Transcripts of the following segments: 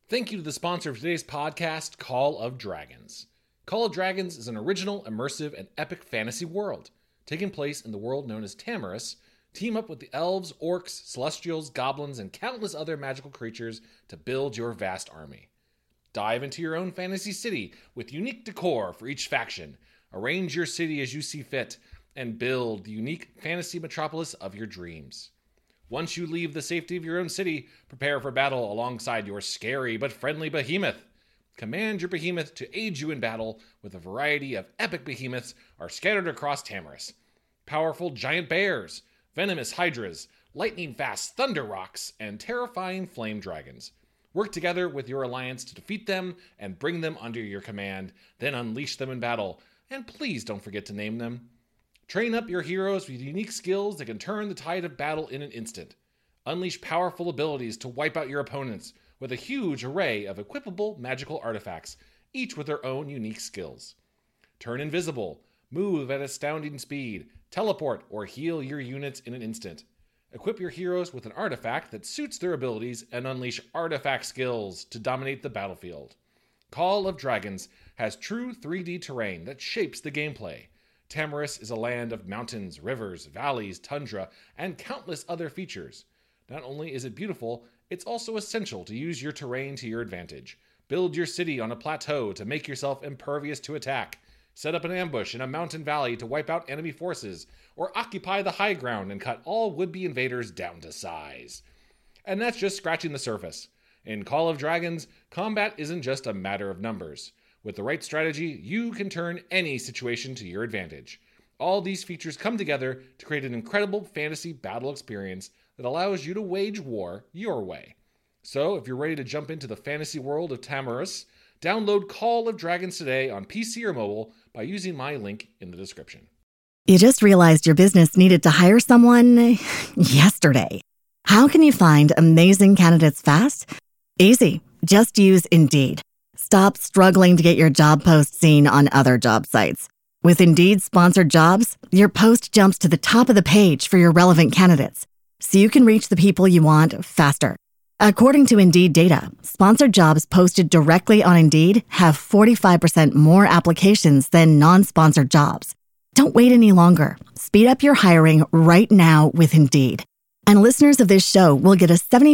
Thank you to the sponsor of today's podcast, Call of Dragons. Call of Dragons is an original, immersive, and epic fantasy world. Taking place in the world known as Tamariss, team up with the elves, orcs, celestials, goblins, and countless other magical creatures to build your vast army. Dive into your own fantasy city with unique decor for each faction. Arrange your city as you see fit, and build the unique fantasy metropolis of your dreams. Once you leave the safety of your own city, prepare for battle alongside your scary but friendly behemoth. Command your behemoth to aid you in battle with a variety of epic behemoths are scattered across Tamariss. Powerful giant bears, venomous hydras, lightning-fast thunder rocks, and terrifying flame dragons. Work together with your alliance to defeat them and bring them under your command, then unleash them in battle, and please don't forget to name them. Train up your heroes with unique skills that can turn the tide of battle in an instant. Unleash powerful abilities to wipe out your opponents with a huge array of equipable magical artifacts, each with their own unique skills. Turn invisible, move at astounding speed, teleport, or heal your units in an instant. Equip your heroes with an artifact that suits their abilities and unleash artifact skills to dominate the battlefield. Call of Dragons has true 3D terrain that shapes the gameplay. Tamariss is a land of mountains, rivers, valleys, tundra, and countless other features. Not only is it beautiful, it's also essential to use your terrain to your advantage. Build your city on a plateau to make yourself impervious to attack. Set up an ambush in a mountain valley to wipe out enemy forces, or occupy the high ground and cut all would-be invaders down to size. And that's just scratching the surface. In Call of Dragons, combat isn't just a matter of numbers. With the right strategy, you can turn any situation to your advantage. All these features come together to create an incredible fantasy battle experience that allows you to wage war your way. So, if you're ready to jump into the fantasy world of Tamariss, download Call of Dragons today on PC or mobile by using my link in the description. You just realized your business needed to hire someone yesterday. How can you find amazing candidates fast? Easy. Just use Indeed. Stop struggling to get your job post seen on other job sites. With Indeed sponsored jobs, your post jumps to the top of the page for your relevant candidates, so you can reach the people you want faster. According to Indeed data, sponsored jobs posted directly on Indeed have 45% more applications than non-sponsored jobs. Don't wait any longer. Speed up your hiring right now with Indeed. And listeners of this show will get a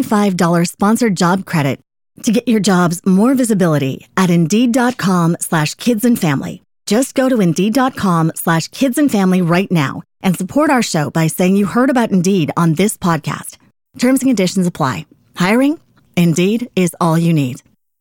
$75 sponsored job credit to get your jobs more visibility at Indeed.com/kidsandfamily. Just go to Indeed.com/kidsandfamily right now and support our show by saying you heard about Indeed on this podcast. Terms and conditions apply. Hiring? Indeed is all you need.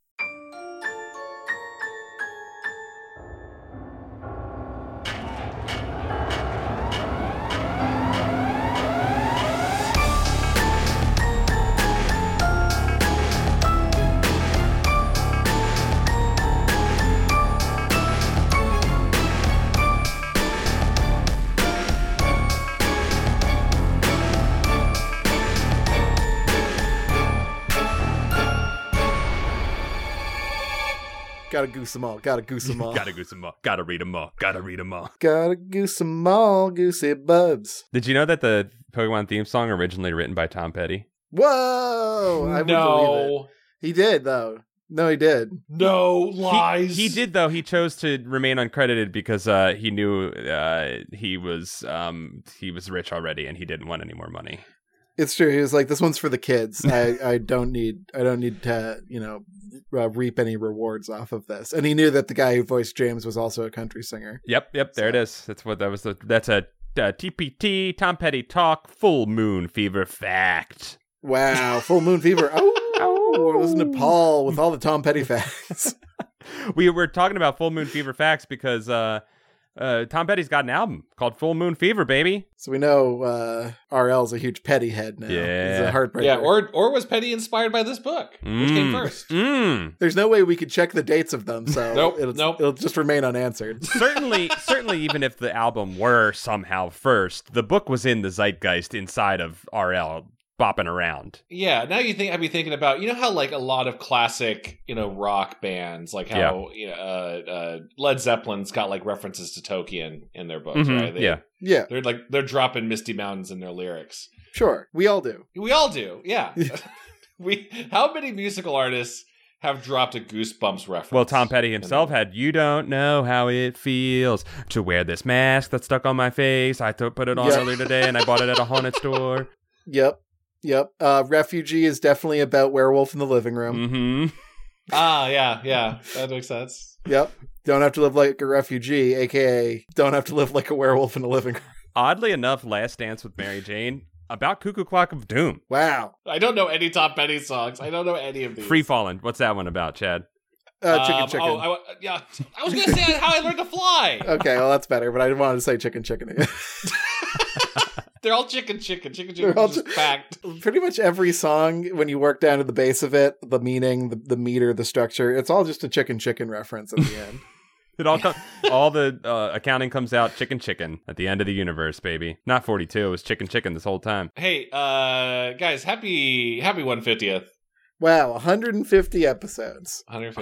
Gotta goose them all. Gotta goose them all. Gotta goose them all. Gotta read them all. Gotta read them all. Gotta goose them all. Goosey bubs. Did you know that the Pokemon theme song originally written by Tom Petty? Whoa! I would believe it. He did, though. No, he did. No lies. He did, though. He chose to remain uncredited because he knew he was rich already and he didn't want any more money. It's true. He was like, "This one's for the kids. I don't need to, reap any rewards off of this." And he knew that the guy who voiced James was also a country singer. Yep. There it is. That's a TPT Tom Petty talk. Full Moon Fever fact. Wow, Full Moon Fever. Oh, listen to Paul with all the Tom Petty facts. We were talking about Full Moon Fever facts because Tom Petty's got an album called Full Moon Fever, baby. So we know RL's a huge Petty head now. Yeah. He's a heartbreaker. Yeah, or was Petty inspired by this book? Which came first? There's no way we could check the dates of them, so it'll just remain unanswered. Certainly, even if the album were somehow first, the book was in the zeitgeist inside of RL. Bopping around. Yeah, now I'd be thinking about, how like a lot of classic, rock bands, like how Led Zeppelin's got like references to Tolkien in their books, right? Yeah. They're dropping Misty Mountains in their lyrics. Sure, we all do. We all do, yeah. How many musical artists have dropped a Goosebumps reference. Well, Tom Petty himself had, "You don't know how it feels to wear this mask that's stuck on my face. I put it on earlier today and I bought it at a haunted store." Yep. Refugee is definitely about Werewolf in the Living Room. Mm-hmm. Yeah. That makes sense. Yep. Don't have to live like a refugee, aka don't have to live like a werewolf in a living room. Oddly enough, Last Dance with Mary Jane, about Cuckoo Clock of Doom. Wow. I don't know any Tom Petty songs. I don't know any of these. Free Fallin'. What's that one about, Chad? Chicken. Oh, I was going to say How I Learned to Fly. Okay, well, that's better, but I didn't want to say chicken again. They're all chicken. Chicken is just packed. Pretty much every song, when you work down to the base of it, the meaning, the meter, the structure, it's all just a chicken reference at the end. It all the accounting comes out chicken at the end of the universe, baby. Not 42, it was chicken this whole time. Hey, guys, happy 150th. Wow, 150 episodes.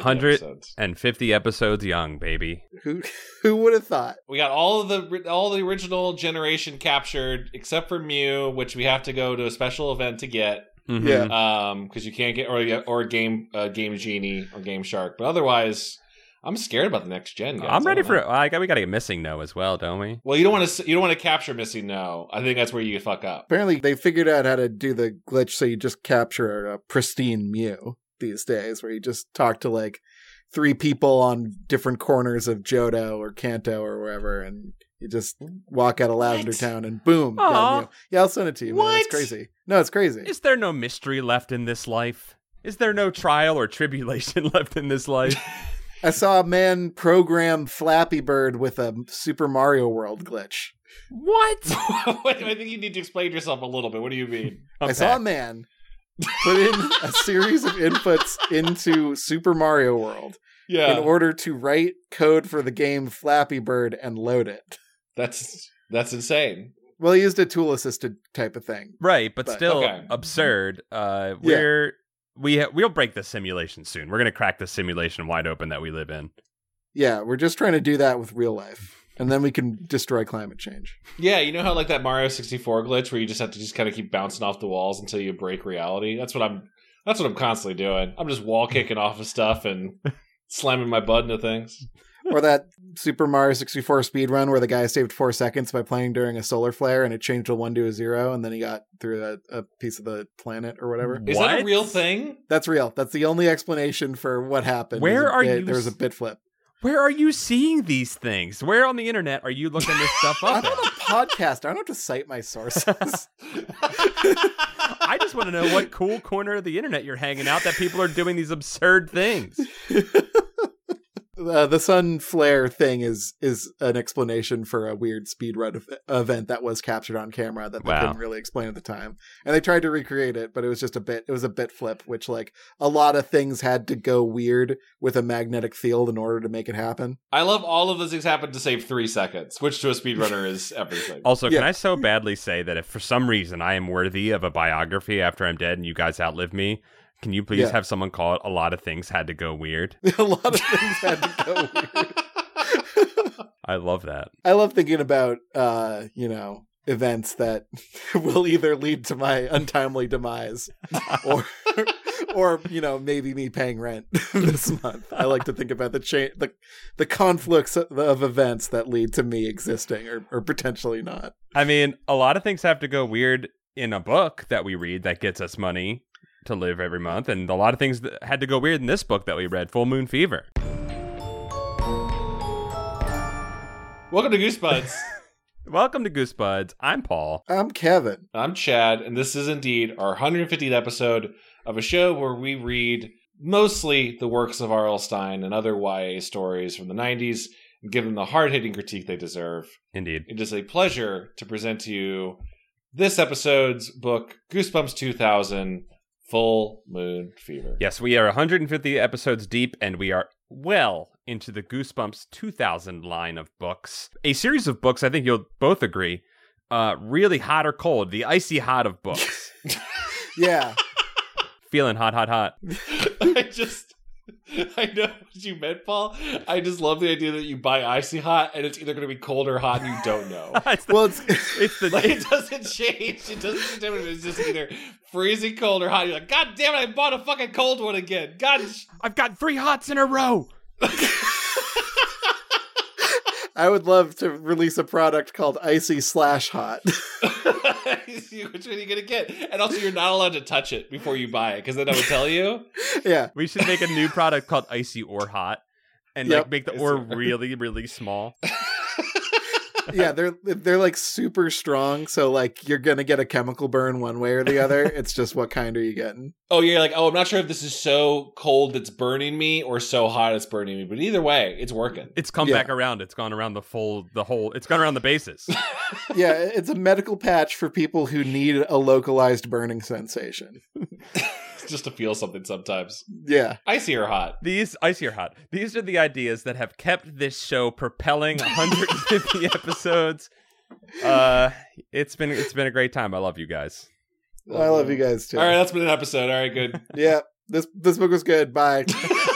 150 episodes young, baby. Who would have thought? We got all the original generation captured, except for Mew, which we have to go to a special event to get. Mm-hmm. Yeah. Because you can't get or Game Genie or Game Shark, but otherwise, I'm scared about the next gen, guys. I'm ready for it. We got to get Missing No as well, don't we? Well, you don't want to capture Missing No. I think that's where you fuck up. Apparently, they figured out how to do the glitch so you just capture a pristine Mew these days, where you just talk to like 3 people on different corners of Johto or Kanto or wherever, and you just walk out of Lavender Town and boom, got Mew. Yeah, I'll send it to you, man. It's crazy. No, it's crazy. Is there no mystery left in this life? Is there no trial or tribulation left in this life? I saw a man program Flappy Bird with a Super Mario World glitch. What? I think you need to explain yourself a little bit. What do you mean? Okay. I saw a man put in a series of inputs into Super Mario World in order to write code for the game Flappy Bird and load it. That's insane. Well, he used a tool assisted type of thing. Right, but still absurd. We'll break this simulation soon. We're going to crack this simulation wide open that we live in. Yeah, we're just trying to do that with real life. And then we can destroy climate change. Yeah, you know how like that Mario 64 glitch where you just have to kind of keep bouncing off the walls until you break reality? That's what I'm constantly doing. I'm just wall kicking off of stuff and slamming my butt into things. Or that Super Mario 64 speedrun where the guy saved 4 seconds by playing during a solar flare and it changed a 1 to a 0 and then he got through a piece of the planet or whatever. Is that a real thing? That's real. That's the only explanation for what happened. There was a bit flip. Where are you seeing these things? Where on the internet are you looking this stuff up? I'm on a podcast. I don't have to cite my sources. I just want to know what cool corner of the internet you're hanging out that people are doing these absurd things. The sun flare thing is an explanation for a weird speedrun event that was captured on camera that they couldn't really explain at the time. And they tried to recreate it, but it was just a bit flip, which like a lot of things had to go weird with a magnetic field in order to make it happen. I love all of those things happened to save 3 seconds, which to a speedrunner is everything. Also, can I so badly say that if for some reason I am worthy of a biography after I'm dead and you guys outlive me, can you please have someone call it A Lot of Things Had to Go Weird? A lot of things had to go weird. I love that. I love thinking about, events that will either lead to my untimely demise or maybe me paying rent this month. I like to think about the conflicts of events that lead to me existing or potentially not. I mean, a lot of things have to go weird in a book that we read that gets us money to live every month, and a lot of things that had to go weird in this book that we read, Full Moon Fever. Welcome to Goosebuds. Welcome to Goosebuds. I'm Paul. I'm Kevin. I'm Chad, and this is indeed our 150th episode of a show where we read mostly the works of R.L. Stine and other YA stories from the 90s and give them the hard-hitting critique they deserve. Indeed. It is a pleasure to present to you this episode's book, Goosebumps 2000, Full Moon Fever. Yes, we are 150 episodes deep, and we are well into the Goosebumps 2000 line of books. A series of books, I think you'll both agree, really hot or cold, the icy hot of books. Yeah. Feeling hot, hot, hot. I know what you meant, Paul. I just love the idea that you buy Icy Hot and it's either going to be cold or hot and you don't know. It's the Like, it doesn't change. It doesn't change. It's just either freezing cold or hot. You're like, God damn it, I bought a fucking cold one again. I've got 3 hots in a row. I would love to release a product called Icy/Hot. Which one are you going to get? And also, you're not allowed to touch it before you buy it, because then I would tell you. Yeah. We should make a new product called Icy or Hot, and like make the or really, really small. Yeah, they're like super strong, so like you're gonna get a chemical burn one way or the other. It's just what kind are you getting? Oh, you're like, I'm not sure if this is so cold it's burning me or so hot it's burning me, but either way, it's working. It's come back around. It's gone around the whole. It's gone around the bases. Yeah, it's a medical patch for people who need a localized burning sensation. Just to feel something sometimes. Yeah. Icy or hot? These Icy or Hot. These are the ideas that have kept this show propelling 150 episodes. It's been a great time. I love you guys. I love you guys too. All right, that's been an episode. All right, good. Yeah, this book was good. Bye.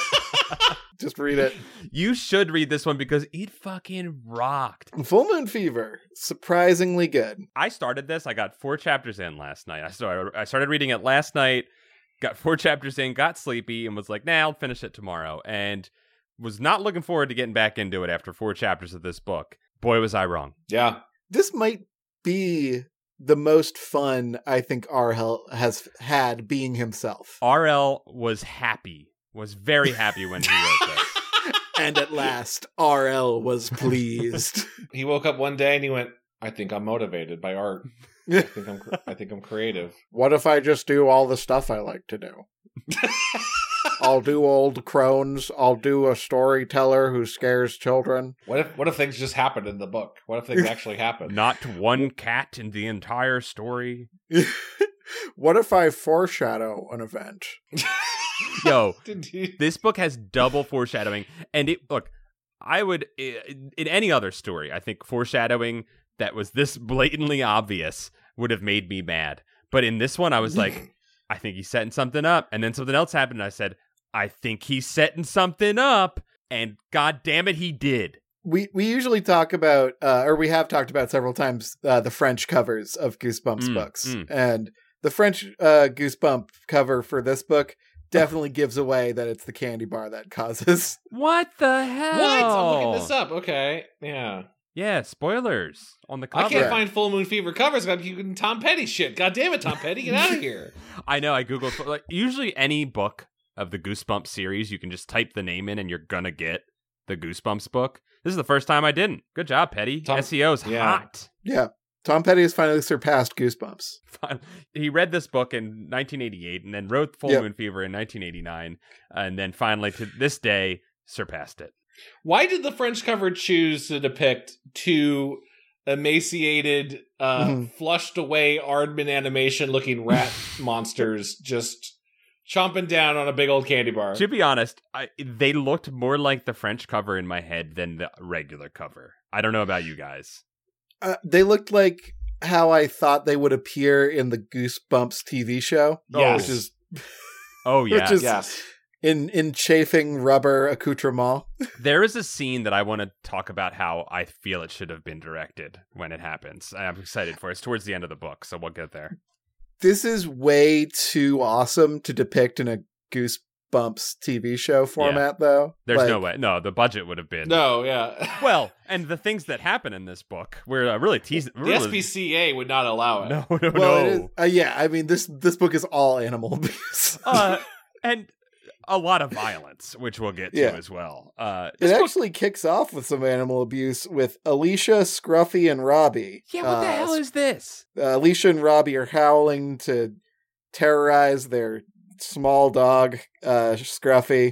Just read it. You should read this one because it fucking rocked. Full Moon Fever, surprisingly good. I started this. I got 4 chapters in last night. I started reading it last night. Got 4 chapters in, got sleepy, and was like, nah, I'll finish it tomorrow. And was not looking forward to getting back into it after 4 chapters of this book. Boy, was I wrong. Yeah. This might be the most fun I think RL has had being himself. RL was very happy when he wrote this. And at last, RL was pleased. He woke up one day and he went, I think I'm motivated by art. I think I'm creative. What if I just do all the stuff I like to do? I'll do old crones. I'll do a storyteller who scares children. What if things just happened in the book? What if things actually happened? Not one cat in the entire story. What if I foreshadow an event? Yo, this book has double foreshadowing. And I would, in any other story, I think foreshadowing that was this blatantly obvious would have made me mad. But in this one, I was like, I think he's setting something up. And then something else happened. And I said, I think he's setting something up. And God damn it, he did. We usually talk about, or we have talked about several times, the French covers of Goosebumps books. And the French Goosebump cover for this book definitely gives away that it's the candy bar that causes. What the hell? What? I'm looking this up. Okay. Yeah. Yeah, spoilers on the cover. I can't find Full Moon Fever covers. I'm using Tom Petty shit. God damn it, Tom Petty, get out of here. I know. I googled like usually any book of the Goosebumps series, you can just type the name in and you're gonna get the Goosebumps book. This is the first time I didn't. Good job, Petty. SEO's hot. Yeah. Tom Petty has finally surpassed Goosebumps. He read this book in 1988 and then wrote Full Moon Fever in 1989, and then finally to this day surpassed it. Why did the French cover choose to depict 2 emaciated, flushed away Aardman animation looking rat monsters just chomping down on a big old candy bar? To be honest, they looked more like the French cover in my head than the regular cover. I don't know about you guys. They looked like how I thought they would appear in the Goosebumps TV show. Yes. Which is... Which is yes. In chafing rubber accoutrement. There is a scene that I want to talk about how I feel it should have been directed when it happens. I'm excited for it. It's towards the end of the book, so we'll get there. This is way too awesome to depict in a Goosebumps TV show format, though. There's no way. No, the budget would have been. No, yeah. Well, and the things that happen in this book, we're really teasing. The SPCA would not allow it. No. It is, yeah, I mean, this book is all animal abuse. And a lot of violence, which we'll get to as well. It actually kicks off with some animal abuse with Alicia, Scruffy, and Robbie. Yeah, what the hell is this? Alicia and Robbie are howling to terrorize their small dog, Scruffy.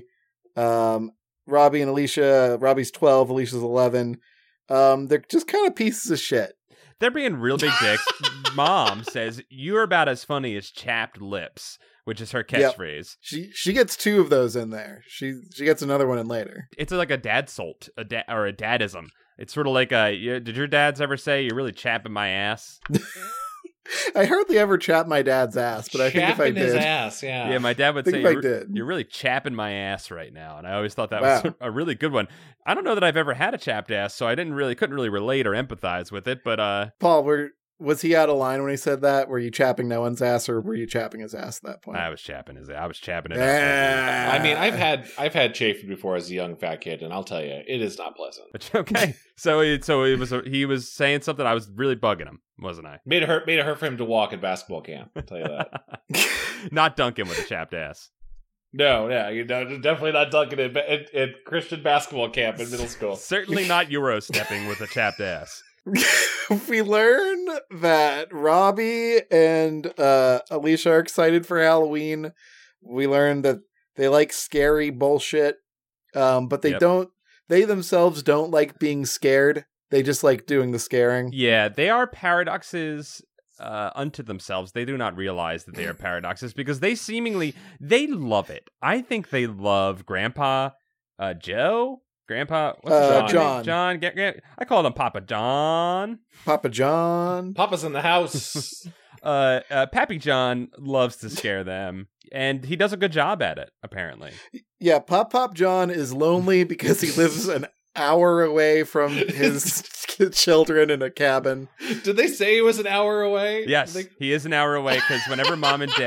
Robbie and Alicia, Robbie's 12, Alicia's 11. They're just kind of pieces of shit. They're being real big dicks. Mom says, "You're about as funny as chapped lips," which is her catchphrase. Yep. She gets 2 of those in there. She gets another one in later. It's like a dad salt, or a dadism. It's sort of like did your dads ever say, "You're really chapping my ass"? I hardly ever chap my dad's ass, but I think if I Chapping his did, ass, yeah. Yeah, my dad would think say, if I did. you're really chapping my ass right now. And I always thought that Wow. was a really good one. I don't know that I've ever had a chapped ass, so I couldn't really relate or empathize with it. But Paul, was he out of line when he said that? Were you chapping no one's ass, or were you chapping his ass at that point? I was chapping it up. I mean, I've had chafing before as a young fat kid, and I'll tell you, it is not pleasant. Okay, so he was saying something. I was really bugging him, wasn't I? Made it hurt for him to walk at basketball camp. I'll tell you that. Not dunking with a chapped ass. No, yeah, definitely not dunking at Christian basketball camp in middle school. Certainly not Euro stepping with a chapped ass. We learn that Robbie and Alicia are excited for Halloween. We learn that they like scary bullshit, but they themselves don't like being scared. They just like doing the scaring. Yeah, they are paradoxes unto themselves. They do not realize that they are paradoxes because they love it. I think they love Grandpa Joe. Grandpa, what's his name? John. I called him Papa John. Papa John. Papa's in the house. Pappy John loves to scare them, and he does a good job at it, apparently. Yeah, Pop John is lonely because he lives an hour away from his children in a cabin. Did they say he was an hour away? Yes, he is an hour away because whenever mom and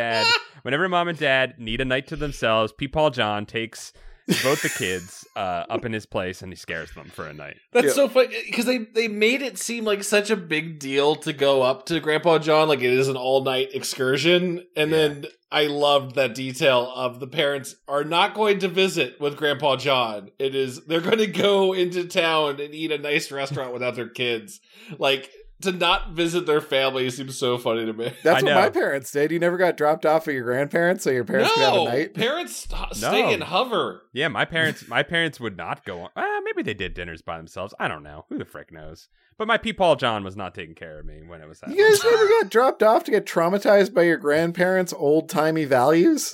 dad need a night to themselves, Peepaw John takes both the kids up in his place and he scares them for a night. That's so funny because they made it seem like such a big deal to go up to Grandpa John, like it is an all-night excursion. And then I loved that detail of the parents are not going to visit with Grandpa John. They're going to go into town and eat a nice restaurant without their kids. Like, to not visit their family seems so funny to me. That's what my parents did. You never got dropped off at your grandparents, so your parents could have a night? Parents stay and hover. Yeah, my parents would not go on. Maybe they did dinners by themselves. I don't know. Who the frick knows? But my Peepaw John was not taking care of me when it was that. You guys never got dropped off to get traumatized by your grandparents' old-timey values?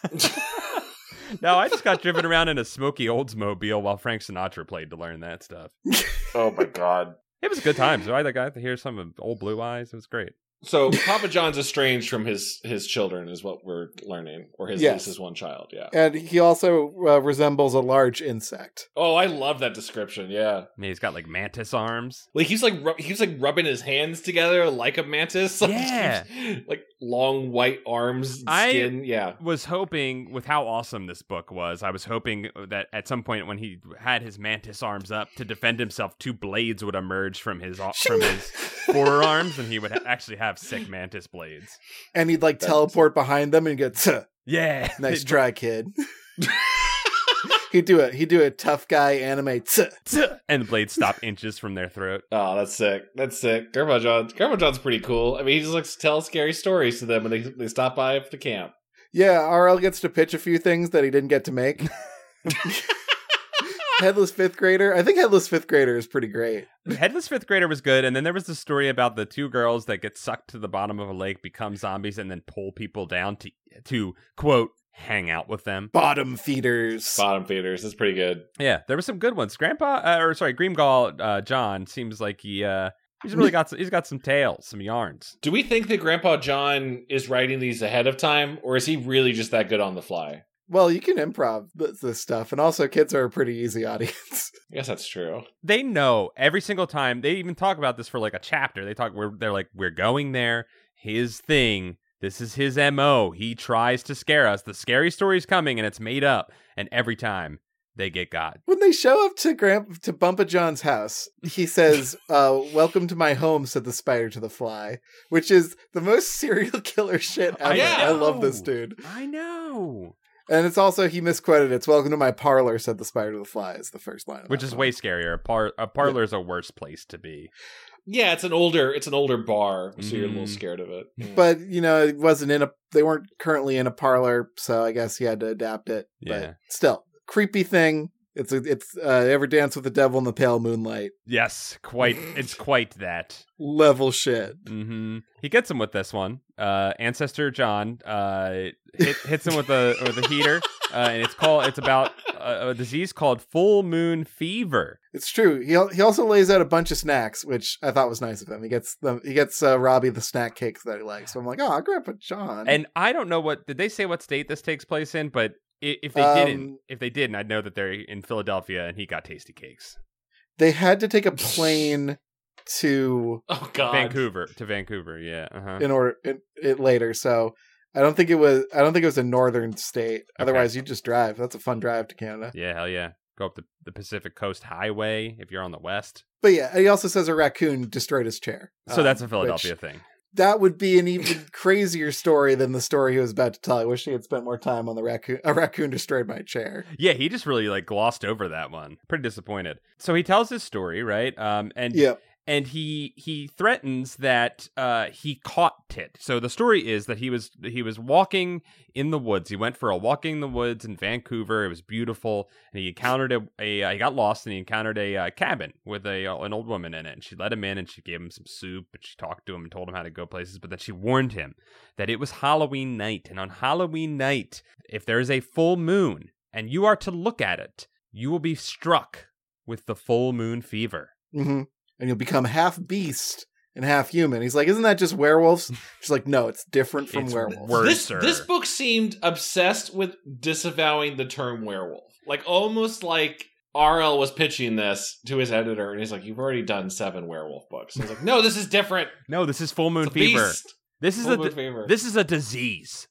No, I just got driven around in a smoky Oldsmobile while Frank Sinatra played to learn that stuff. Oh my God. It was a good time. So I got to hear some of Old Blue Eyes. It was great. So Papa John's estranged from his children is what we're learning, or his one child. Yeah, and he also resembles a large insect. Oh, I love that description. Yeah, I mean, he's got like mantis arms. Like he's rubbing his hands together like a mantis. Yeah, like long white arms, skin. I was hoping with how awesome this book was. I was hoping that at some point when he had his mantis arms up to defend himself, two blades would emerge from his forearms, and he would actually have sick mantis blades, and he'd like teleport behind them and get yeah, nice try, kid. he'd do a tough guy anime and the blades stop inches from their throat. Oh, that's sick. Grandpa John's pretty cool. I mean, he just likes to tell scary stories to them when they stop by the camp. Yeah, RL gets to pitch a few things that he didn't get to make. Headless Fifth Grader. I think Headless Fifth Grader is pretty great. Headless Fifth Grader was good, and then there was the story about the two girls that get sucked to the bottom of a lake, become zombies, and then pull people down to quote, hang out with them. Bottom feeders. That's pretty good. Yeah, there were some good ones. Grimgall John seems like he's really got some tales, some yarns. Do we think that Grandpa John is writing these ahead of time, or is he really just that good on the fly? Well, you can improv this stuff, and also kids are a pretty easy audience. I guess that's true. They know every single time. They even talk about this for like a chapter. They're like, we're going there. His thing. This is his MO. He tries to scare us. The scary story's coming, and it's made up. And every time they get got. When they show up to Bumpa John's house, he says, "Welcome to my home," said the spider to the fly, which is the most serial killer shit ever. I love this dude. I know. And it's also, he misquoted, it's "Welcome to my parlor," said the spider to the fly, is the first line. Which is way scarier. A parlor is a worse place to be. Yeah, it's an older bar, so you're a little scared of it. Yeah. But, they weren't currently in a parlor, so I guess he had to adapt it. Yeah. But still, creepy thing. It's Ever Dance with the Devil in the Pale Moonlight. Yes, it's quite that. Level shit. Mm-hmm. He gets him with this one. Ancestor John hits him with a heater, and it's about a disease called full moon fever. It's true. He also lays out a bunch of snacks, which I thought was nice of him. He gets Robbie the snack cakes that he likes. So I'm like, oh, Grandpa John. And I don't know did they say what state this takes place in, but if they didn't, I'd know that they're in Philadelphia and he got tasty cakes. They had to take a plane to Vancouver, yeah. Uh-huh. In order it later. So I don't think it was a northern state. Otherwise, you just drive. That's a fun drive to Canada. Yeah, hell yeah. Go up the Pacific Coast Highway if you're on the west. But yeah, he also says a raccoon destroyed his chair. So that's a Philadelphia thing. That would be an even crazier story than the story he was about to tell. I wish he had spent more time on the raccoon. A raccoon destroyed my chair. Yeah, he just really glossed over that one. Pretty disappointed. So he tells his story, right? And he threatens that he caught Tit. So the story is that he was walking in the woods. He went for a walking in the woods in Vancouver. It was beautiful, and he encountered he got lost, and he encountered a cabin with an old woman in it. And she let him in, and she gave him some soup, and she talked to him and told him how to go places. But then she warned him that it was Halloween night, and on Halloween night, if there is a full moon and you are to look at it, you will be struck with the full moon fever. Mm-hmm. And you'll become half beast and half human. He's like, isn't that just werewolves? She's like, no, it's different from werewolves. Worse, this book seemed obsessed with disavowing the term werewolf. Almost like R.L. was pitching this to his editor, and he's like, you've already done 7 werewolf books. And he's like, no, this is different. No, this is full moon fever. Beast. This is this is a disease.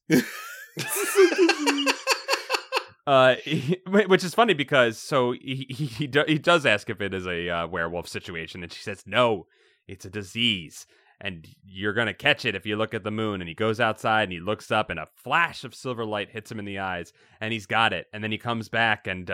Which is funny because he does ask if it is a werewolf situation, and she says no, it's a disease, and you're gonna catch it if you look at the moon. And he goes outside and he looks up, and a flash of silver light hits him in the eyes, and he's got it. And then he comes back, and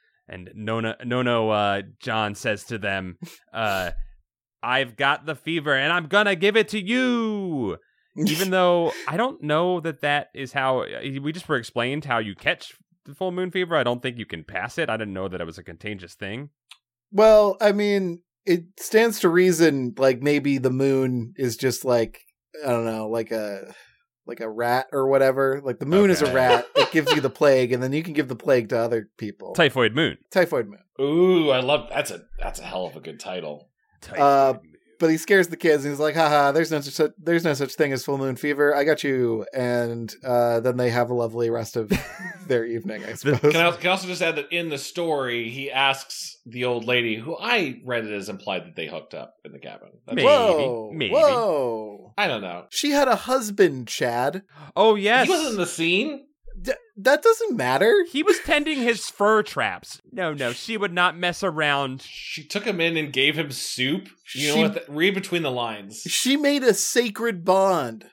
Nono John says to them, "I've got the fever, and I'm gonna give it to you." Even though I don't know that is how we just were explained how you catch the full moon fever. I don't think you can pass it. I didn't know that it was a contagious thing. Well, I mean, it stands to reason, maybe the moon is just I don't know, like a rat or whatever. The moon is a rat. It gives you the plague, and then you can give the plague to other people. Typhoid moon. Ooh, I love that's a hell of a good title. Typhoid moon. But he scares the kids, and he's like, haha, there's no such thing as full moon fever. I got you. And then they have a lovely rest of their evening, I suppose. Can I also just add that in the story, he asks the old lady, who I read it as implied that they hooked up in the cabin. Maybe. Whoa. I don't know. She had a husband, Chad. Oh, yes. He wasn't in the scene. That doesn't matter. He was tending his fur traps. No, she would not mess around. She took him in and gave him soup. You know what? Read between the lines. She made a sacred bond.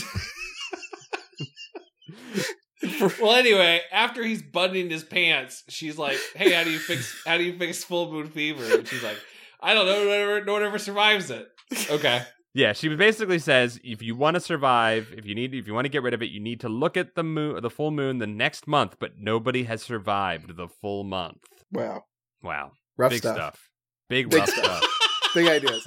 Well, anyway, after he's buttoning his pants, she's like, "Hey, how do you fix full moon fever?" And she's like, "I don't know. No one ever survives it." Okay. Yeah, she basically says if you want to survive, if you want to get rid of it, you need to look at the full moon the next month. But nobody has survived the full month. Wow. Rough stuff. Big rough stuff. Big ideas.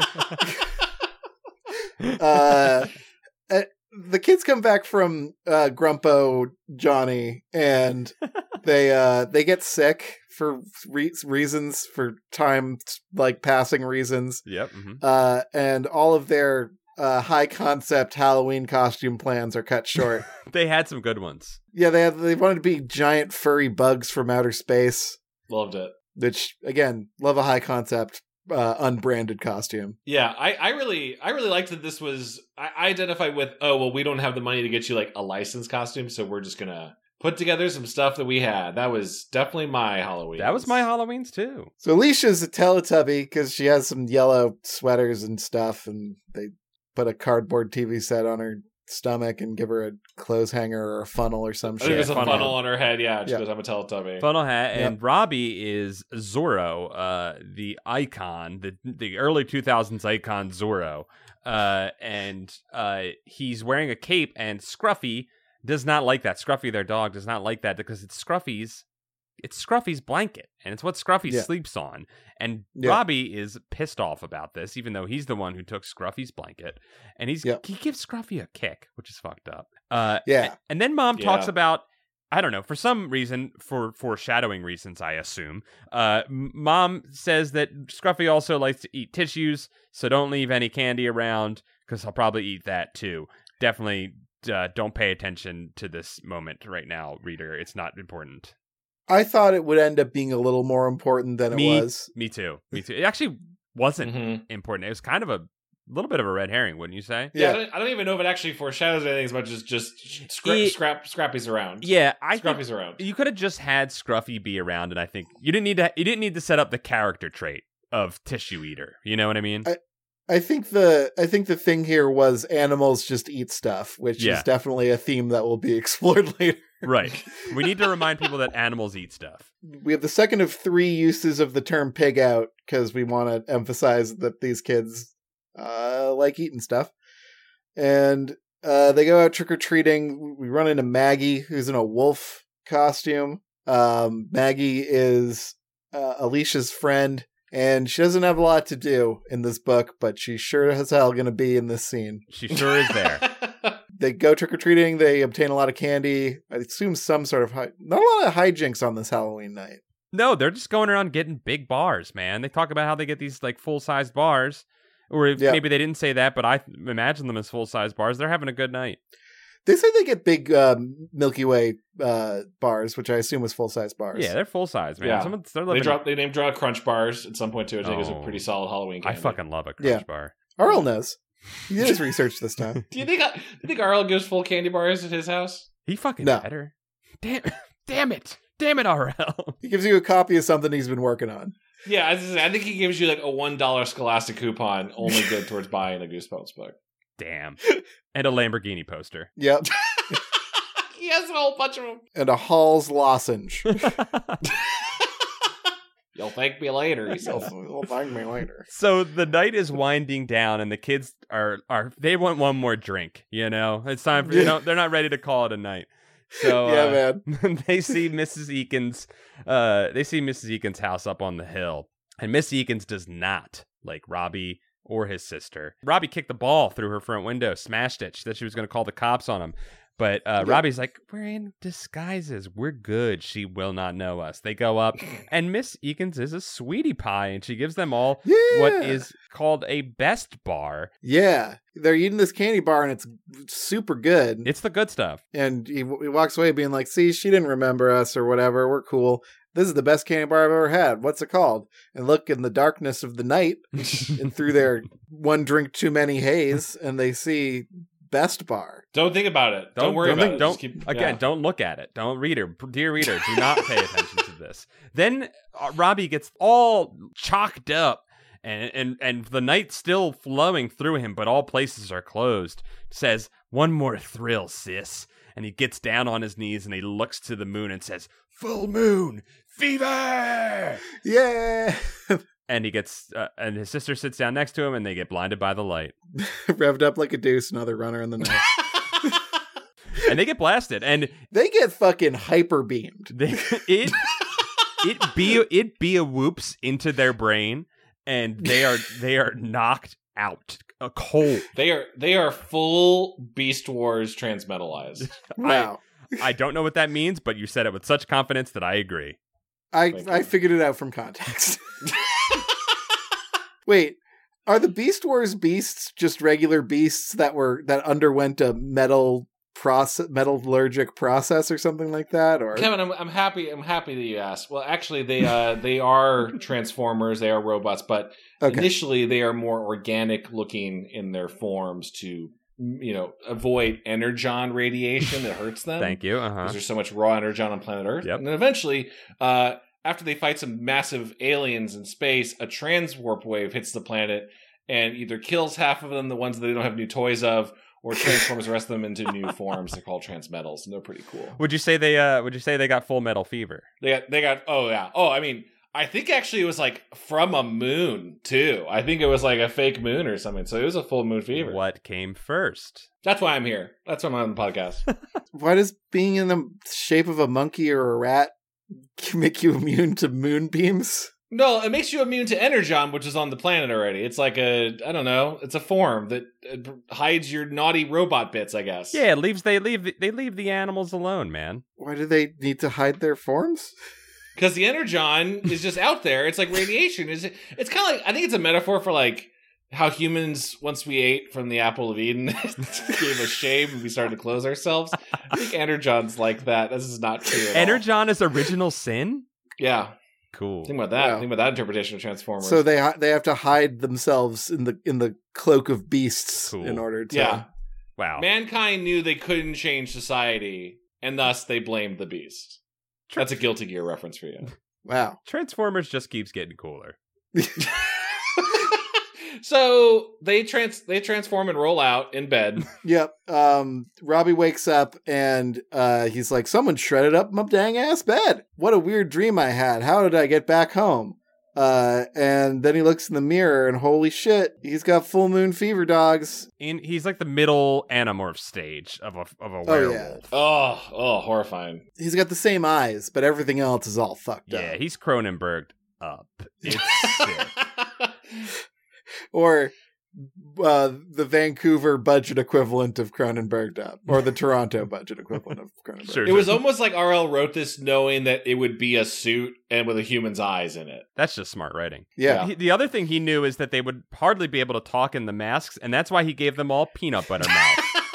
The kids come back from Grumpo Johnny, and they get sick for reasons, for time passing reasons. Yep. Mm-hmm. And all of their high concept Halloween costume plans are cut short. They had some good ones. Yeah, they wanted to be giant furry bugs from outer space. Loved it. Which, again, love a high concept unbranded costume. Yeah, I really liked that this was. I identified with, we don't have the money to get you a licensed costume, so we're just gonna put together some stuff that we had. That was definitely my Halloween. That was my Halloweens too. So Alicia's a Teletubby because she has some yellow sweaters and stuff, and they put a cardboard TV set on her stomach and give her a clothes hanger or a funnel or some shit. There's a funnel on her head. Yeah, she goes, "I'm a Teletubby." Funnel hat. Yep. And Robbie is Zorro, the icon, the early 2000s icon Zorro, and he's wearing a cape, and Scruffy does not like that. Scruffy, their dog, does not like that because it's Scruffy's blanket, and it's what Scruffy sleeps on. And Robbie is pissed off about this, even though he's the one who took Scruffy's blanket, and he gives Scruffy a kick, which is fucked up. And then Mom talks about I don't know, for some reason, for foreshadowing reasons, I assume, Mom says that Scruffy also likes to eat tissues, so don't leave any candy around, because I'll probably eat that too. Definitely don't pay attention to this moment right now, reader. It's not important. I thought it would end up being a little more important than it was. Me too. It actually wasn't important. It was kind of a little bit of a red herring, wouldn't you say? Yeah, I don't even know if it actually foreshadows anything as much as just Scrappy's around. Yeah, Scruffy's around. You could have just had Scruffy be around, and I think you didn't need to set up the character trait of tissue eater. You know what I mean? I think the thing here was animals just eat stuff, which is definitely a theme that will be explored later. Right. We need to remind people that animals eat stuff. We have the second of 3 uses of the term pig out, because we want to emphasize that these kids like eating stuff. And they go out trick-or-treating. We run into Maggie, who's in a wolf costume. Maggie is Alicia's friend, and she doesn't have a lot to do in this book, but she sure as hell going to be in this scene. She sure is there. They go trick-or-treating. They obtain a lot of candy. I assume some sort of... not a lot of hijinks on this Halloween night. No, they're just going around getting big bars, man. They talk about how they get these like full-size bars. Or maybe they didn't say that, but I imagine them as full-size bars. They're having a good night. They say they get big Milky Way bars, which I assume was full-size bars. Yeah, they're full-size, man. Yeah. They name drop Crunch bars at some point, too. I think it was a pretty solid Halloween candy. I fucking love a Crunch bar. Arl knows. He did his research this time. Do you think Arl gives full candy bars at his house? He fucking better. Damn it, RL. He gives you a copy of something he's been working on. Yeah, I think he gives you like a $1 Scholastic coupon, only good towards buying a Goosebumps book. Damn. And a Lamborghini poster. Yep. He has a whole bunch of them. And a Hall's lozenge. You'll thank me later, he says. You'll thank me later. So the night is winding down, and the kids they want one more drink, you know? It's time for, they're not ready to call it a night. So yeah, man. They see Mrs. Eakins' house up on the hill, and Miss Eakins does not like Robbie or his sister. Robbie kicked the ball through her front window, smashed it. She said she was going to call the cops on him. But Robbie's like, we're in disguises. We're good. She will not know us. They go up, and Miss Eakins is a sweetie pie, and she gives them all what is called a best bar. Yeah. They're eating this candy bar, and it's super good. It's the good stuff. And he walks away being like, see, she didn't remember us or whatever. We're cool. This is the best candy bar I've ever had. What's it called? And look in the darkness of the night and through their one drink too many haze, and they see Best Bar. Don't think about it. Don't worry about it. Don't look at it. Dear reader, do not pay attention to this. Then Robbie gets all chalked up, and the night's still flowing through him, but all places are closed. Says, one more thrill, sis. And he gets down on his knees and he looks to the moon and says, full moon, fever! Yeah! And he gets, and his sister sits down next to him, and they get blinded by the light. Revved up like a deuce, another runner in the night. And they get blasted, and they get fucking hyper beamed. It be a whoops into their brain, and they are knocked out cold. They are full Beast Wars transmetalized. Wow. I don't know what that means, but you said it with such confidence that I agree. I figured it out from context. Wait, are the Beast Wars beasts just regular beasts that underwent a metallurgic process or something like that? Or Kevin, I'm happy that you asked. Well, actually, they are Transformers. They are robots, but initially they are more organic looking in their forms to avoid energon radiation that hurts them. Thank you. Because there's so much raw energon on planet Earth. Yep. And then eventually, after they fight some massive aliens in space, a transwarp wave hits the planet and either kills half of them, the ones that they don't have new toys of, or transforms the rest of them into new forms. They're called transmetals, and they're pretty cool. Would you say they got full metal fever? They got oh yeah. Oh, I mean, I think actually it was like from a moon too. I think it was like a fake moon or something. So it was a full moon fever. What came first? That's why I'm here. That's why I'm on the podcast. Why does being in the shape of a monkey or a rat make you immune to moonbeams? No, it makes you immune to Energon, which is on the planet already. It's like I don't know, it's a form that hides your naughty robot bits, I guess. Yeah, they leave the animals alone, man. Why do they need to hide their forms? Because the Energon is just out there. It's like radiation. It's kind of like, I think it's a metaphor for like how humans, once we ate from the apple of Eden, gave us shame and we started to close ourselves. I think Energon's like that. This is not true at all. Energon is original sin? Yeah. Cool. Think about that. Wow. Think about that interpretation of Transformers. So they have to hide themselves in the cloak of beasts Cool. in order to. Yeah. Wow. Mankind knew they couldn't change society, and thus they blamed the beast. That's a Guilty Gear reference for you. Wow. Transformers just keeps getting cooler. So they transform and roll out in bed. Yep. Robbie wakes up and he's like, someone shredded up my dang ass bed. What a weird dream I had. How did I get back home? And then he looks in the mirror and holy shit, he's got full moon fever, dogs. He's like the middle Animorph stage of a werewolf. Oh, horrifying. He's got the same eyes, but everything else is all fucked up. Yeah, he's Cronenberg'd up. It's sick. Or the Vancouver budget equivalent of Cronenberg up, or the Toronto budget equivalent of Cronenberg. Sure. It was almost like RL wrote this knowing that it would be a suit and with a human's eyes in it. That's just smart writing. Yeah. The other thing he knew is that they would hardly be able to talk in the masks, and that's why he gave them all peanut butter mouth.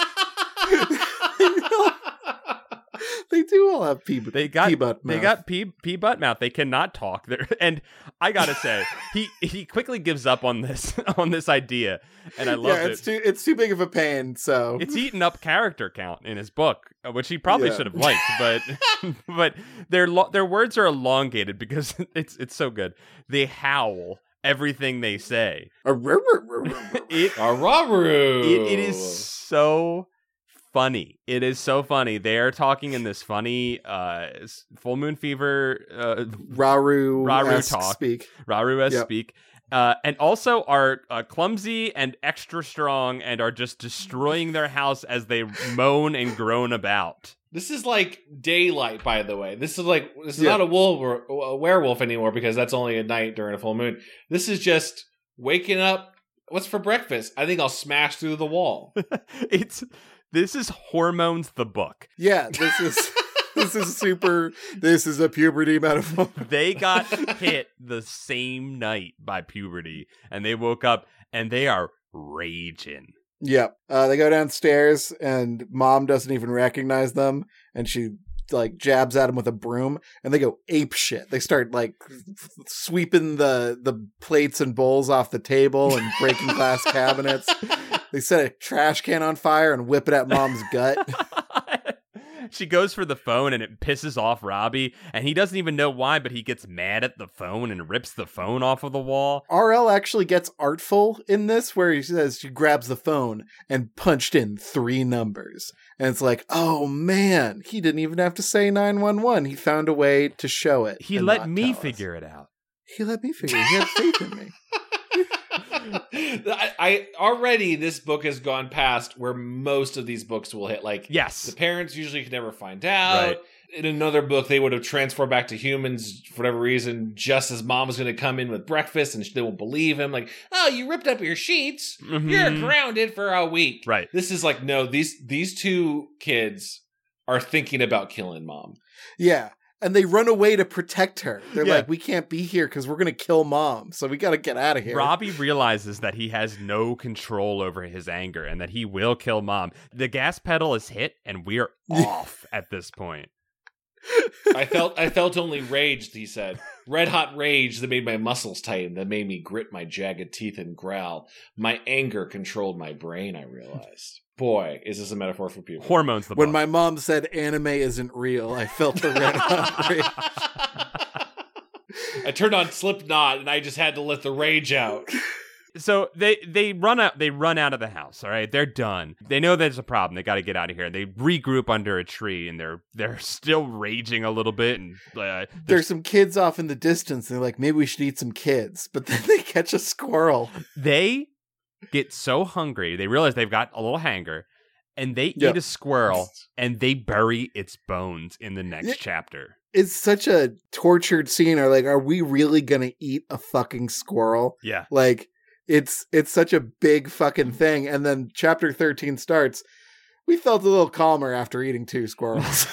They do all have pea butt mouth. They got pea butt mouth. They cannot talk. And I gotta say, he quickly gives up on this idea, and I love it. It's too big of a pain. So It's eaten up character count in his book, which he probably should have liked, but their words are elongated because it's so good. They howl everything they say. It is so funny. It is so funny. They are talking in this funny full moon fever Raru talk. Speak. Raru speak. And also are clumsy and extra strong and are just destroying their house as they moan and groan about. This is like daylight, by the way. This is not a werewolf anymore because that's only at night during a full moon. This is just waking up. What's for breakfast? I think I'll smash through the wall. This is Hormones the book. Yeah, this is super. This is a puberty metaphor. They got hit the same night by puberty, and they woke up and they are raging. Yep. They go downstairs, and Mom doesn't even recognize them, and she like jabs at him with a broom, and they go ape shit. They start like sweeping the plates and bowls off the table and breaking glass cabinets. They set a trash can on fire and whip it at Mom's gut. She goes for the phone and it pisses off Robbie, and he doesn't even know why, but he gets mad at the phone and rips the phone off of the wall. RL actually gets artful in this, where he says she grabs the phone and punched in 3 numbers. And it's like, oh man, he didn't even have to say 911. He found a way to show it. He let me figure it out. He let me figure it. He had faith in me. I already, this book has gone past where most of these books will hit. Like, yes, the parents usually can never find out. Right. In another book, they would have transformed back to humans for whatever reason, just as Mom was going to come in with breakfast, and they won't believe him. Like, oh, you ripped up your sheets. Mm-hmm. You're grounded for a week. Right. This is like, no, these 2 kids are thinking about killing Mom. Yeah. And they run away to protect her. They're like, we can't be here because we're going to kill Mom. So we got to get out of here. Robbie realizes that he has no control over his anger and that he will kill Mom. The gas pedal is hit and we're off at this point. I felt only rage, he said. Red hot rage that made my muscles tighten, that made me grit my jagged teeth and growl. My anger controlled my brain, I realized. Boy, is this a metaphor for people. Hormones the book. When my mom said anime isn't real, I felt the red hot rage. I turned on Slipknot and I just had to let the rage out. So they run out of the house, all right? They're done. They know there's a problem. They got to get out of here. They regroup under a tree and they're still raging a little bit, and there's some kids off in the distance. And they're like, maybe we should eat some kids. But then they catch a squirrel. They get so hungry, they realize they've got a little hanger, and they eat a squirrel and they bury its bones in the next chapter. is such a tortured scene. Or like, are we really gonna eat a fucking squirrel? Yeah. Like, it's such a big fucking thing. And then chapter 13 starts. We felt a little calmer after eating 2 squirrels.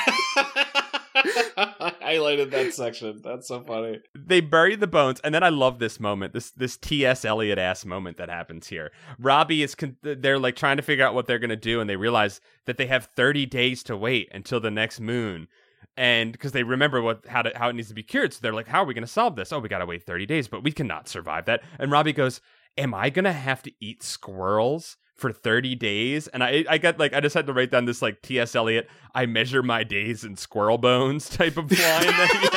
I highlighted that section. That's so funny. They bury the bones, and then I love this moment, this T.S. Eliot ass moment that happens here. Robbie is they're like trying to figure out what they're gonna do, and they realize that they have 30 days to wait until the next moon, and because they remember how it needs to be cured, so they're like, how are we gonna solve this? Oh, we gotta wait 30 days, but we cannot survive that. And Robbie goes, am I gonna have to eat squirrels for 30 days? And I just had to write down this like T.S. Eliot, I measure my days in squirrel bones type of line that he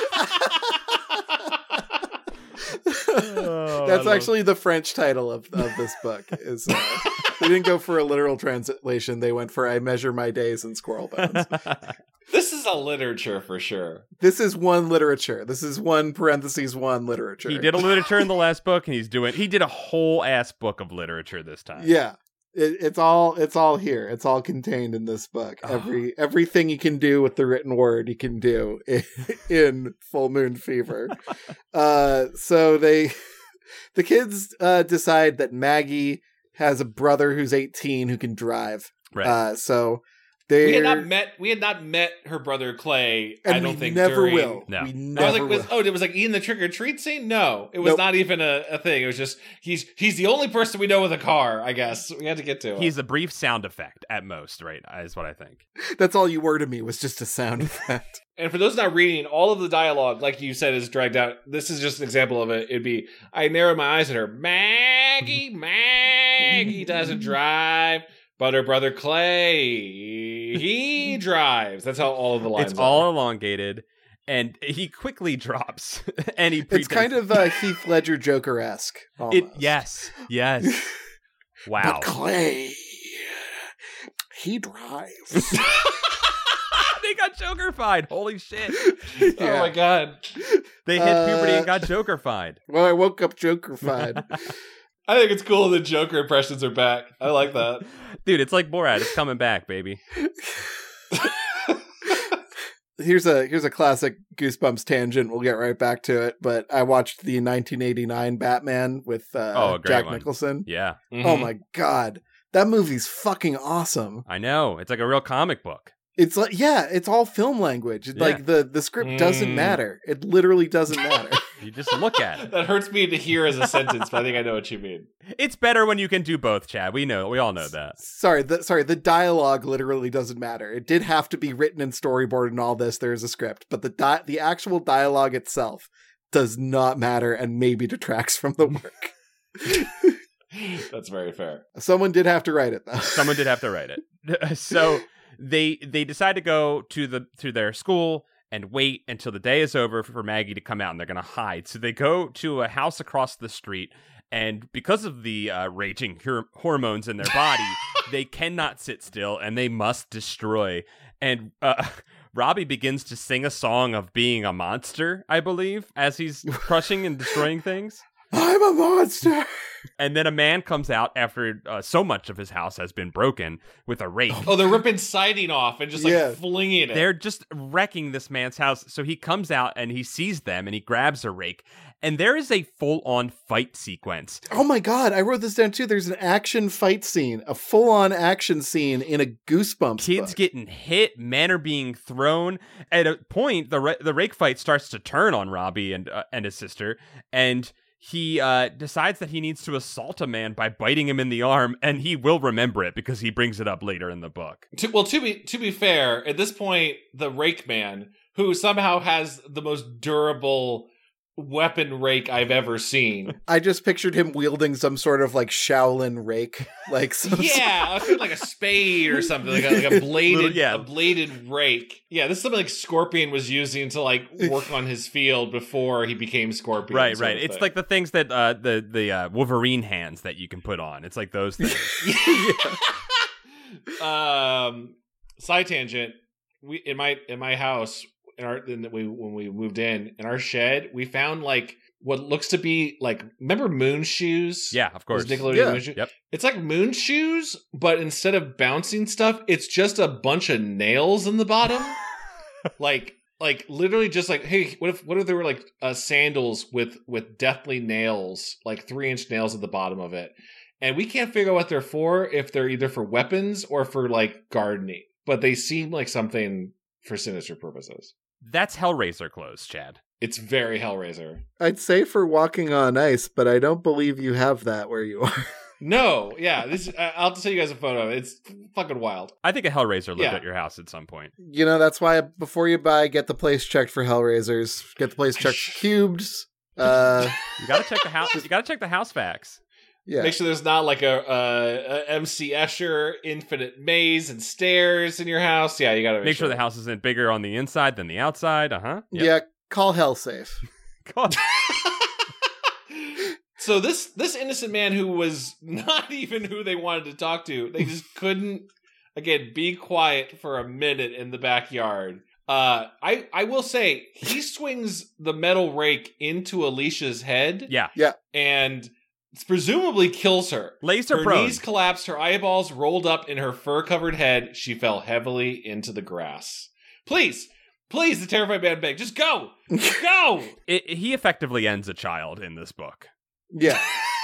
has. That's actually the French title of this book. Is they didn't go for a literal translation. They went for I measure my days in squirrel bones. This is a literature for sure. This is one literature. This is one parentheses one literature. He did a literature in the last book, and he did a whole ass book of literature this time. Yeah. It's all here. It's all contained in this book. Everything you can do with the written word, you can do in Full Moon Fever. So the kids decide that Maggie has a brother who's 18 who can drive. Right. So we had not met her brother Clay. And I don't think never during... will. No. We never will. It was like Ian the trick or treat scene. No, it was not even a thing. It was just he's the only person we know with a car. I guess we had to get to. He's a brief sound effect at most, right? Is what I think. That's all you were to me was just a sound effect. And for those not reading, all of the dialogue, like you said, is dragged out. This is just an example of it. It'd be, I narrowed my eyes at her. Maggie doesn't drive, but her brother Clay, he drives. That's how all of the lines It's are. all elongated, and he quickly drops. And It's kind of Heath Ledger Joker-esque. Yes. Wow. But Clay, he drives. They got Joker-fied. Holy shit. Yeah. Oh my god. They hit puberty and got Joker-fied. Well, I woke up Joker-fied. I think it's cool that Joker impressions are back. I like that. Dude, it's like Borat. It's coming back, baby. Here's a classic Goosebumps tangent. We'll get right back to it. But I watched the 1989 Batman with Jack Nicholson. Yeah. Mm-hmm. Oh my god. That movie's fucking awesome. I know. It's like a real comic book. It's like, yeah, it's all film language. Yeah. Like the script doesn't matter. It literally doesn't matter. You just look at it. That hurts me to hear as a sentence, but I think I know what you mean. It's better when you can do both, Chad. We all know that. Sorry, the dialogue literally doesn't matter. It did have to be written and storyboarded and all this. There's a script, but the actual dialogue itself does not matter and maybe detracts from the work. That's very fair. Someone did have to write it, though. Someone did have to write it. So they decide to go to their school and wait until the day is over for Maggie to come out, and they're going to hide. So they go to a house across the street, and because of the raging hormones in their body, they cannot sit still, and they must destroy. And Robbie begins to sing a song of being a monster, I believe, as he's crushing and destroying things. I'm a monster. And then a man comes out after so much of his house has been broken with a rake. Oh, they're ripping siding off and just like flinging it. They're just wrecking this man's house. So he comes out and he sees them and he grabs a rake. And there is a full-on fight sequence. Oh my god, I wrote this down too. There's an action fight scene, a full-on action scene in a Goosebumps Kids book. getting hit, men are being thrown. At a point, the rake fight starts to turn on Robbie and his sister, and he decides that he needs to assault a man by biting him in the arm, and he will remember it because he brings it up later in the book. To be fair, at this point, the rake man, who somehow has the most durable weapon rake I've ever seen. I just pictured him wielding some sort of like Shaolin rake, like I feel like a spade or something, like a bladed, a bladed rake. Yeah, this is something like Scorpion was using to like work on his field before he became Scorpion. Right. It's like the things that the Wolverine hands that you can put on. It's like those things. Side tangent. We in my house. When we moved in our shed, we found like what looks to be like, remember Moon Shoes? Yeah, of course. Nickelodeon Moon Shoes? Yep. It's like Moon Shoes, but instead of bouncing stuff, it's just a bunch of nails in the bottom. like like literally just like, hey, what if there were like sandals with deathly nails, like 3-inch nails at the bottom of it, and we can't figure out what they're for, if they're either for weapons or for like gardening, but they seem like something for sinister purposes. That's Hellraiser clothes, Chad. It's very Hellraiser. I'd say for walking on ice, but I don't believe you have that where you are. No, yeah, this I'll just show you guys a photo. It's fucking wild. I think a Hellraiser lived Yeah. at your house at some point. You know, that's why before you buy, get the place checked for Hellraisers. Get the place checked for cubes. You gotta check the house. You gotta check the house facts. Yeah. Make sure there's not like a MC Escher infinite maze and stairs in your house. Yeah, you gotta Make sure the house isn't bigger on the inside than the outside. Yep. Yeah, call Hell Safe. God. So this innocent man who was not even who they wanted to talk to, they just couldn't, again, be quiet for a minute in the backyard. I will say, he swings the metal rake into Alicia's head. Yeah. And presumably kills her. Lays her Her prone. knees collapsed, her eyeballs rolled up in her fur-covered head. She fell heavily into the grass. Please, the terrified man begged, just go! Go! He effectively ends a child in this book. Yeah.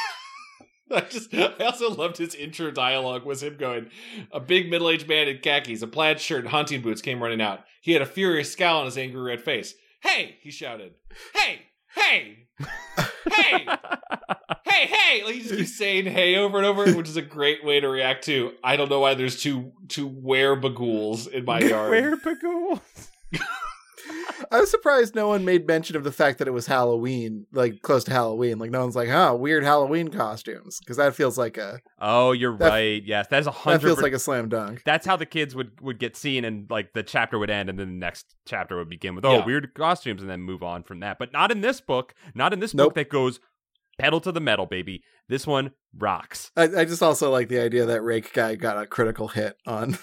I also loved his intro dialogue was him going, a big middle-aged man in khakis, a plaid shirt, and hunting boots came running out. He had a furious scowl on his angry red face. Hey, he shouted. Hey! Hey! Hey! Hey! Like, he just keeps saying hey over and over, which is a great way to react to, I don't know why there's two werebagools in my yard. Werebagools? I was surprised no one made mention of the fact that it was Halloween, like close to Halloween. Like no one's like, "Oh, weird Halloween costumes," because that feels like Oh, you're right. Yes, that's 100%. that feels like a slam dunk. That's how the kids would get seen, and like the chapter would end, and then the next chapter would begin with Yeah. weird costumes, and then move on from that. But not in this book. Not in this Nope. book that goes pedal to the metal, baby. This one rocks. I just also like the idea that Rake guy got a critical hit on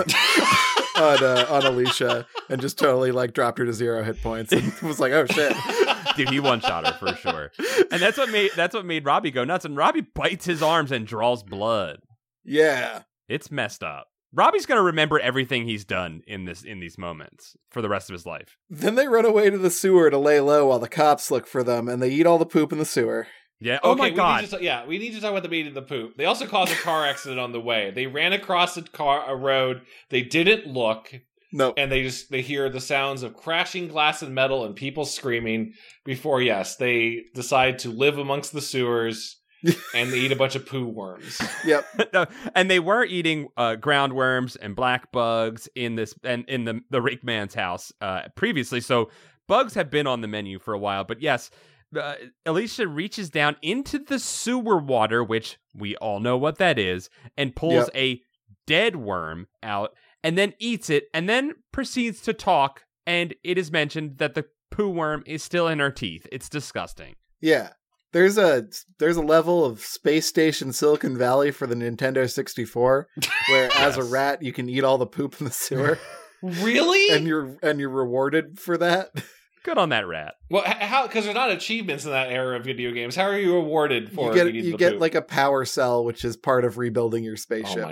on Alicia and just totally like dropped her to 0 hit points and was like, "Oh shit." Dude, he one shot her for sure. And that's what made Robbie go nuts. And Robbie bites his arms and draws blood. Yeah. It's messed up. Robbie's gonna remember everything he's done in these moments for the rest of his life. Then they run away to the sewer to lay low while the cops look for them, and they eat all the poop in the sewer. Yeah. Oh my god. We need to talk about the meat and the poop. They also caused a car accident on the way. They ran across a road. They didn't look. No. And they hear the sounds of crashing glass and metal and people screaming before, yes, they decide to live amongst the sewers and they eat a bunch of poo worms. Yep. No, and they were eating ground worms and black bugs in the Rake Man's house previously. So bugs have been on the menu for a while. But yes, Alicia reaches down into the sewer water, which we all know what that is, and pulls a dead worm out and then eats it and then proceeds to talk. And it is mentioned that the poo worm is still in her teeth. It's disgusting. Yeah. There's a level of Space Station Silicon Valley for the Nintendo 64 where as a rat you can eat all the poop in the sewer. Really? And you're rewarded for that. Good on that rat. Well, how? Because there's not achievements in that era of video games. How are you rewarded for you get like a power cell, which is part of rebuilding your spaceship.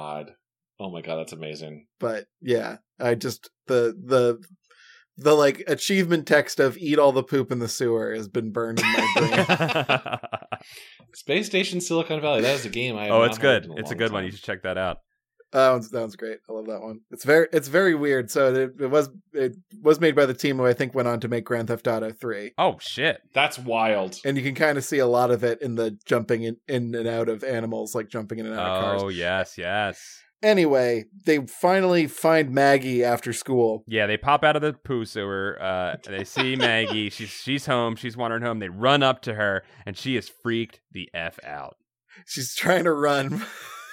Oh my god, that's amazing. But yeah, I just the like achievement text of eat all the poop in the sewer has been burned in my brain. Space Station Silicon Valley. That is a game I have Oh, not it's heard good. in a It's a long good one. time. You should check that out. That one's great. I love that one. It's very weird. So it was made by the team who I think went on to make Grand Theft Auto 3. Oh shit. That's wild. And you can kind of see a lot of it in the jumping in and out of animals, like jumping in and out of cars. Oh yes. Anyway, they finally find Maggie after school. Yeah, they pop out of the poo sewer. They see Maggie. She's home. She's wandering home. They run up to her, and she is freaked the F out. She's trying to run,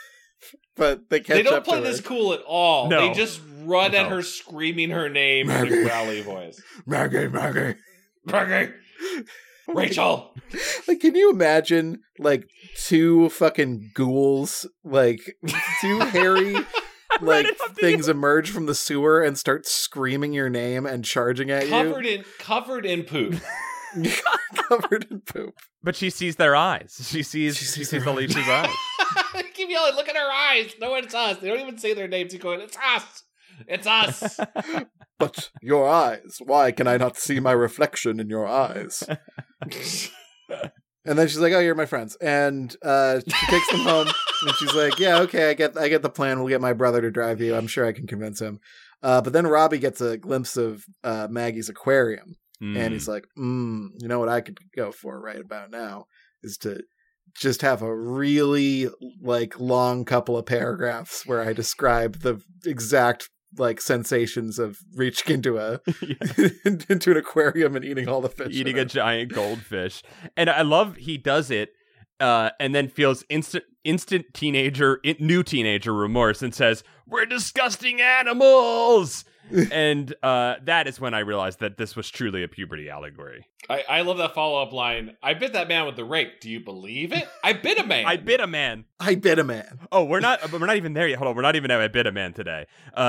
but they catch They don't up play to her. this cool at all. No. They just run at No. her screaming her name in a Maggie. growly voice. Maggie. Maggie! Rachel! Like, can you imagine, like, two fucking ghouls, like, two hairy, like, it up to things emerge from the sewer and start screaming your name and charging at Covered in poop. you? Covered in poop. But she sees their eyes. She sees their Alicia's eyes. They keep yelling, look at her eyes. No, it's us. They don't even say their names. You're going, it's us. It's us. But your eyes, why can I not see my reflection in your eyes? And then she's like, oh, you're my friends. And she takes them home, and she's like, yeah, okay, I get the plan. We'll get my brother to drive you. I'm sure I can convince him. But then Robbie gets a glimpse of Maggie's aquarium, and he's like, you know what I could go for right about now is to just have a really like long couple of paragraphs where I describe the exact like sensations of reaching into into an aquarium and eating all the fish. Eating a giant goldfish. And I love he does it and then feels instant new teenager remorse and says, "We're disgusting animals." And that is when I realized that this was truly a puberty allegory. I love that follow-up line. I bit that man with the rake. Do you believe it? I bit a man. I bit a man. I bit a man. Oh, we're not even there yet. Hold on. We're not even at I bit a man today.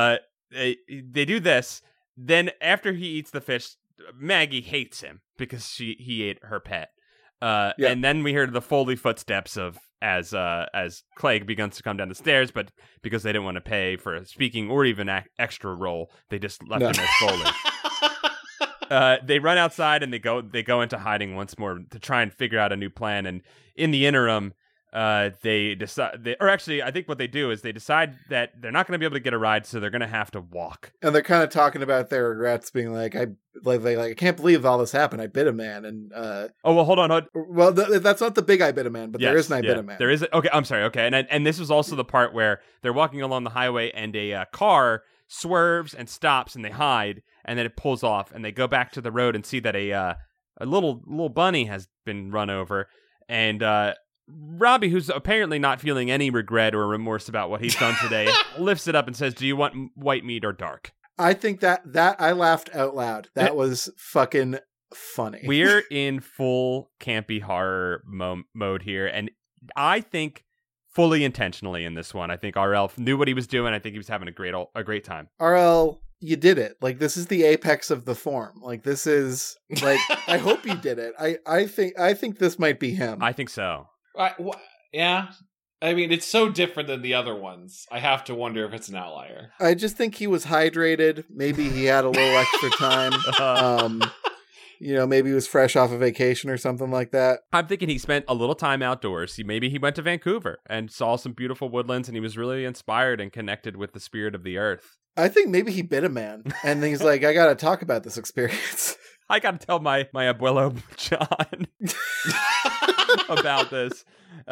They do this. Then after he eats the fish, Maggie hates him because he ate her pet. And then we hear the Foley footsteps as Clegg begins to come down the stairs, but because they didn't want to pay for a speaking or even extra role, they just left him as Foley. They run outside and they go into hiding once more to try and figure out a new plan. And in the interim, they decide, I think what they do is they decide that they're not going to be able to get a ride, so they're going to have to walk. And they're kind of talking about their regrets, being like, I can't believe all this happened. I bit a man, and hold on. Well, that's not the big I bit a man, but there is an I bit a man. There is. Okay, I'm sorry. Okay, and this was also the part where they're walking along the highway, and a car swerves and stops, and they hide, and then it pulls off, and they go back to the road and see that a little bunny has been run over, and Robbie, who's apparently not feeling any regret or remorse about what he's done today, lifts it up and says, "Do you want white meat or dark?" I think that I laughed out loud. That was fucking funny. We're in full campy horror mode here, and I think fully intentionally in this one. I think RL knew what he was doing. I think he was having a great time. RL, you did it. Like, this is the apex of the form. Like, this is like, I hope you did it. I think this might be him. I think so. Yeah. I mean, it's so different than the other ones. I have to wonder if it's an outlier. I just think he was hydrated. Maybe he had a little extra time. Maybe he was fresh off a vacation or something like that. I'm thinking he spent a little time outdoors. Maybe he went to Vancouver and saw some beautiful woodlands, and he was really inspired and connected with the spirit of the earth. I think maybe he bit a man, and he's like, I got to talk about this experience. I got to tell my abuelo John about this.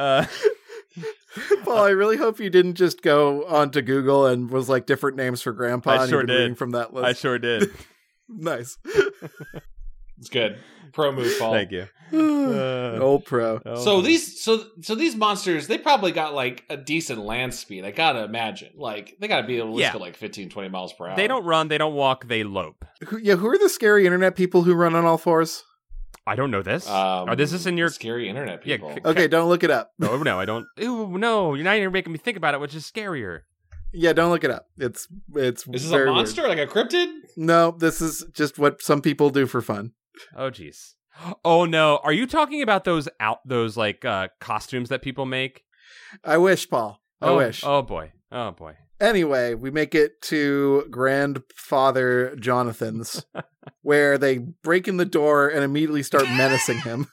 Paul, I really hope you didn't just go onto Google and was like different names for Grandpa. I sure did. Reading from that list. I sure did. Nice. It's good. Pro move, Paul. Thank you. Old pro. So these monsters, they probably got like a decent land speed. I gotta imagine. Like, they gotta be able to go like 15, 20 miles per hour. They don't run, they don't walk, they lope. Who are the scary internet people who run on all fours? I don't know this. This is in your scary internet people. Yeah, okay, don't look it up. No, I don't. Ew, no, you're not even making me think about it, which is scarier. Yeah, don't look it up. It's Is this a monster, weird. like a cryptid? No, this is just what some people do for fun. Oh, jeez. Oh no, are you talking about those costumes that people make? I wish, Paul. I wish. Oh boy. Anyway, we make it to Grandfather Jonathan's, where they break in the door and immediately start menacing him.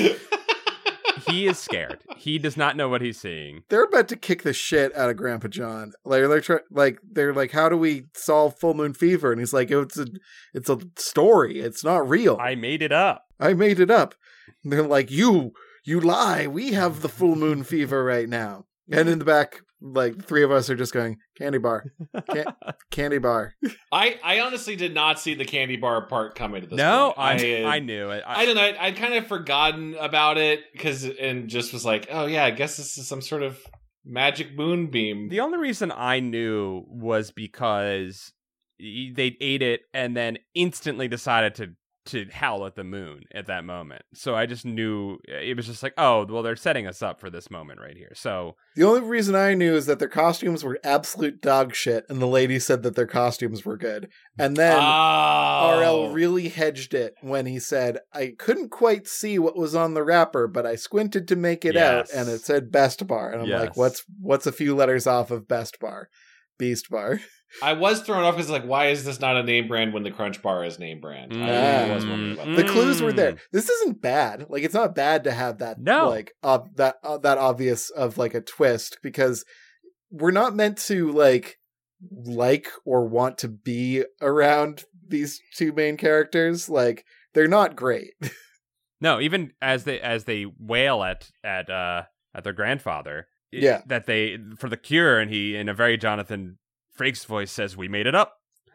He is scared. He does not know what he's seeing. They're about to kick the shit out of Grandpa John. They're like, how do we solve full moon fever? And he's like, it's a story. It's not real. I made it up. And they're like, you lie. We have the full moon fever right now. And in the back, like, three of us are just going, candy bar. Candy bar. I honestly did not see the candy bar part coming to this point. I knew it. I don't know. I'd kind of forgotten about it and just was like, oh yeah, I guess this is some sort of magic moonbeam. The only reason I knew was because they ate it and then instantly decided to howl at the moon at that moment. So I just knew it was just like, oh, well, they're setting us up for this moment right here. So the only reason I knew is that their costumes were absolute dog shit, and the lady said that their costumes were good. And then RL really hedged it when he said, I couldn't quite see what was on the wrapper, but I squinted to make it out, and it said Best Bar. And I'm like, what's a few letters off of Best Bar? Beast Bar. I was thrown off because, like, why is this not a name brand when the Crunch Bar is name brand? I was wondering about The that. clues were there. This isn't bad. Like, it's not bad to have that, like, that obvious of, like, a twist, because we're not meant to, like or want to be around these two main characters. Like, they're not great. No, even as they wail at their grandfather, that they for the cure, and he, in a very Jonathan Frakes voice, says, "We made it up."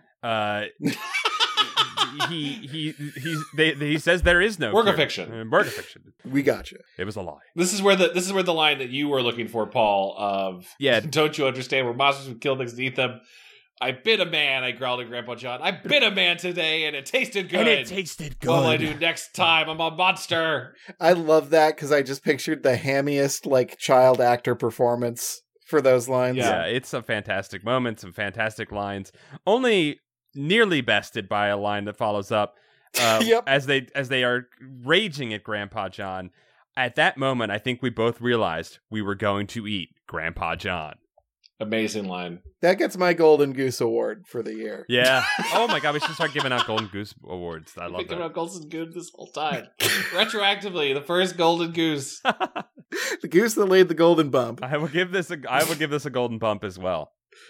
He says there is no work cure. of fiction. Work of fiction. We got you. It was a lie. This is where the line that you were looking for, Paul, of don't you understand? We're monsters who kill things to eat them. I bit a man, I growled at Grandpa John. I bit a man today, and it tasted good. What will I do next time? I'm a monster. I love that, because I just pictured the hammiest, like, child actor performance for those lines. Yeah, it's a fantastic moment, some fantastic lines. Only nearly bested by a line that follows up as they are raging at Grandpa John. At that moment, I think we both realized we were going to eat Grandpa John. Amazing line. That gets my Golden Goose Award for the year. Yeah. Oh my God, we should start giving out Golden Goose Awards. I love that. Giving out Golden Goose this whole time. Retroactively, the first Golden Goose. The goose that laid the golden bump. I will give this a golden bump as well.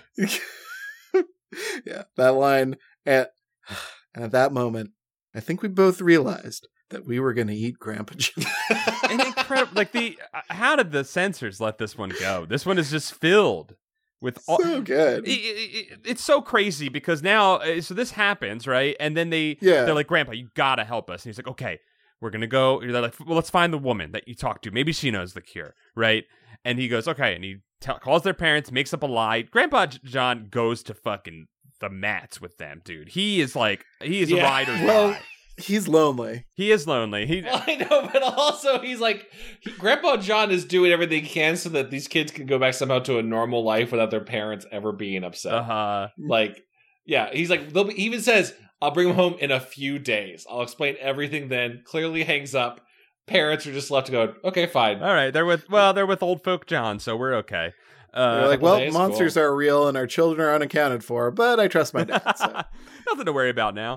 Yeah, that line. And at that moment, I think we both realized that we were going to eat Grandpa John. And incredible, like how did the censors let this one go? This one is just filled with so good. It's so crazy, because now, so this happens, right? And then they're like, "Grandpa, you gotta help us." And he's like, "Okay, we're gonna go." They're like, "Well, let's find the woman that you talked to. Maybe she knows the cure, right?" And he goes, "Okay," and he calls their parents, makes up a lie. Grandpa John goes to fucking the mats with them, dude. He is a ride or die. He's lonely. He is lonely. Well, I know, but also he's like, Grandpa John is doing everything he can so that these kids can go back somehow to a normal life without their parents ever being upset. Like, yeah, he's like, he even says, "I'll bring him home in a few days. I'll explain everything then." Clearly hangs up. Parents are just left to go, "Okay, fine." All right, they're with old folk John, so we're okay. They're like, "Well, monsters are real and our children are unaccounted for, but I trust my dad." So. Nothing to worry about now.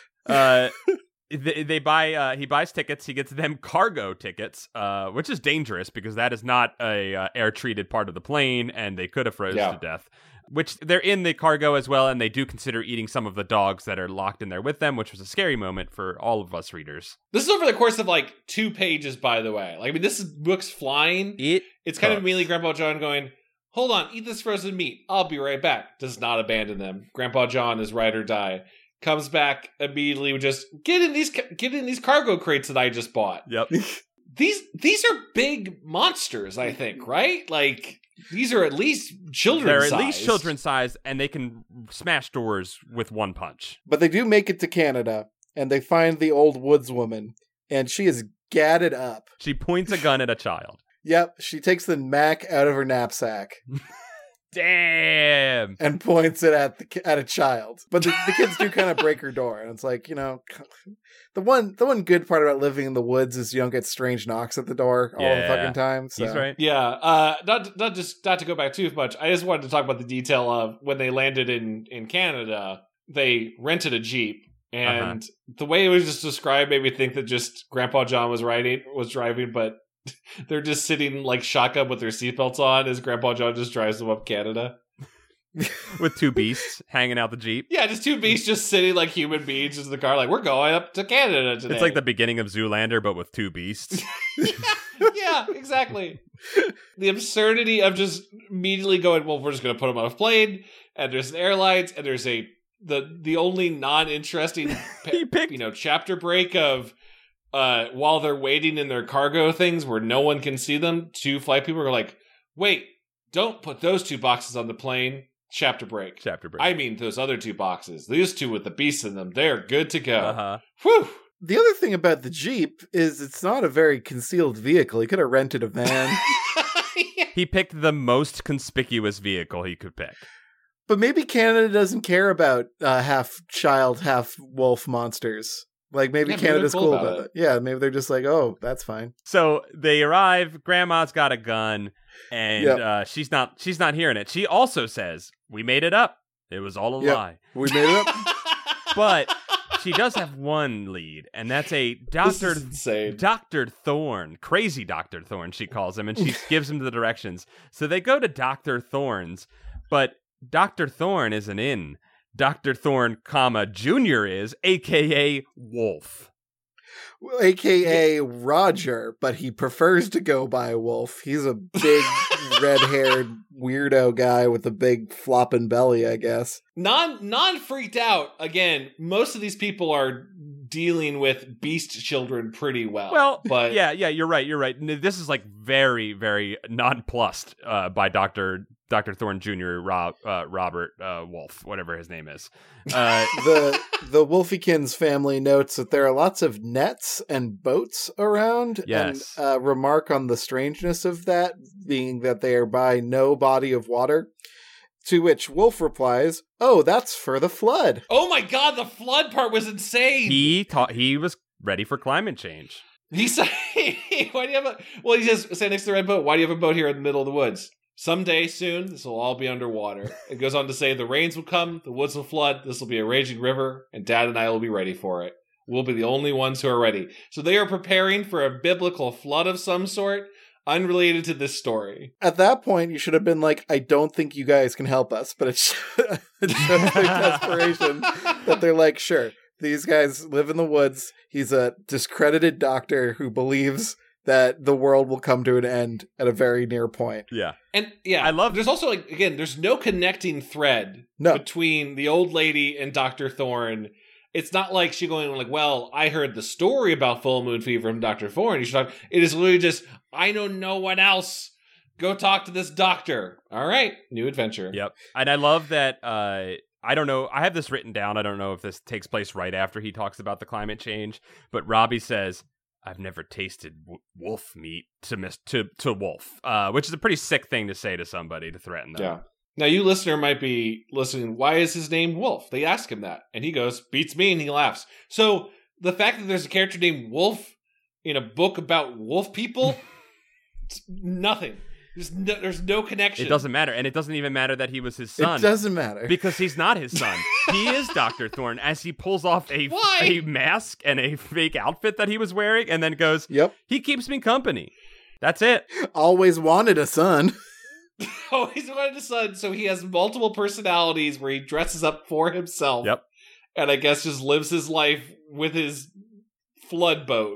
He buys tickets. He gets them cargo tickets, which is dangerous because that is not a air treated part of the plane, and they could have frozen to death. Which they're in the cargo as well, and they do consider eating some of the dogs that are locked in there with them, which was a scary moment for all of us readers. This is over the course of like 2 pages, by the way. Like, I mean, this book's flying. It's kind of immediately Grandpa John going, "Hold on, eat this frozen meat. I'll be right back." Does not abandon them. Grandpa John is ride or die. Comes back immediately with just get in these cargo crates that I just bought. Yep. These are big monsters, I think, right? Like, these are at least children's size. They're at least children's size, and they can smash doors with one punch. But they do make it to Canada, and they find the old woodswoman, and she is gadded up. She points a gun at a child. Yep, she takes the Mac out of her knapsack. Damn! And points it at a child. But the kids do kind of break her door, and it's like, you know, the one good part about living in the woods is you don't get strange knocks at the door all the fucking time. So. He's right. Yeah, not to go back too much. I just wanted to talk about the detail of when they landed in Canada. They rented a Jeep, and the way it was just described made me think that just Grandpa John was driving, but they're just sitting like shotgun with their seatbelts on as Grandpa John just drives them up Canada. With 2 beasts hanging out the Jeep. Yeah, just 2 beasts just sitting like human beings in the car, like, we're going up to Canada today. It's like the beginning of Zoolander, but with 2 beasts. yeah, exactly. The absurdity of just immediately going, well, we're just going to put them on a plane, and there's an airlines, and there's the only non-interesting chapter break of while they're waiting in their cargo things where no one can see them, 2 flight people are like, wait, don't put those 2 boxes on the plane. Chapter break. I mean, those other 2 boxes. These 2 with the beasts in them, they're good to go. Whew. The other thing about the Jeep is it's not a very concealed vehicle. He could have rented a van. He picked the most conspicuous vehicle he could pick. But maybe Canada doesn't care about half child, half wolf monsters. Like, maybe Canada's cool about it. Yeah, maybe they're just like, oh, that's fine. So they arrive, Grandma's got a gun, and she's not hearing it. She also says, we made it up. It was all a Yep. lie. We made it up. But she does have one lead, and that's a This is insane. Dr. Thorne, crazy Dr. Thorne, she calls him, and she gives him the directions. So they go to Dr. Thorne's, but Dr. Thorne isn't in. Dr. Thorne, Jr. is, a.k.a. Wolf. AKA Roger, but he prefers to go by Wolf. He's a big red-haired weirdo guy with a big flopping belly, I guess. Non freaked out. Again, most of these people are dealing with beast children pretty well. Well, but yeah, you're right. This is like very, very nonplussed by Dr. Thorne Jr. Robert Wolf, whatever his name is. The Wolfykins family notes that there are lots of nets and boats around. Yes. And remark on the strangeness of that, being that they are by no body of water. To which Wolf replies, "Oh, that's for the flood." oh my god, the flood part was insane. He thought he was ready for climate change. He said, "Why do you have a?" Well, he says, "Say next to the red boat. Why do you have a boat here in the middle of the woods? Someday soon, this will all be underwater." It goes on to say, "The rains will come, the woods will flood. This will be a raging river, and Dad and I will be ready for it. We'll be the only ones who are ready." So they are preparing for a biblical flood of some sort, unrelated to this story. At that point, you should have been like, "I don't think you guys can help us," but it shows their desperation that they're like, "Sure, these guys live in the woods. He's a discredited doctor who believes that the world will come to an end at a very near point." Yeah. And yeah, I love- There's also like again, there's no connecting thread No. between the old lady and Dr. Thorne. It's not like she going like, "Well, I heard the story about full moon fever from Dr. Thorne. You should talk." It is literally just, "I know no one else. Go talk to this doctor." All right, new adventure. Yep. And I love that. I don't know. I have this written down. I don't know if this takes place right after he talks about the climate change, but Robbie says, "I've never tasted wolf meat" to Wolf, which is a pretty sick thing to say to somebody to threaten them. Yeah. Now, you listener might be listening, why is his name Wolf? They ask him that, and he goes, "Beats me," and he laughs. So the fact that there's a character named Wolf in a book about wolf people, it's nothing. There's no connection. It doesn't matter, and it doesn't even matter that he was his son. It doesn't matter. Because he's not his son. He is Dr. Thorne as he pulls off a mask and a fake outfit that he was wearing and then goes, Yep. "He keeps me company." That's it. Always wanted a son. Oh, he's wanted a son, so he has multiple personalities where he dresses up for himself. Yep. And I guess just lives his life with his flood boat.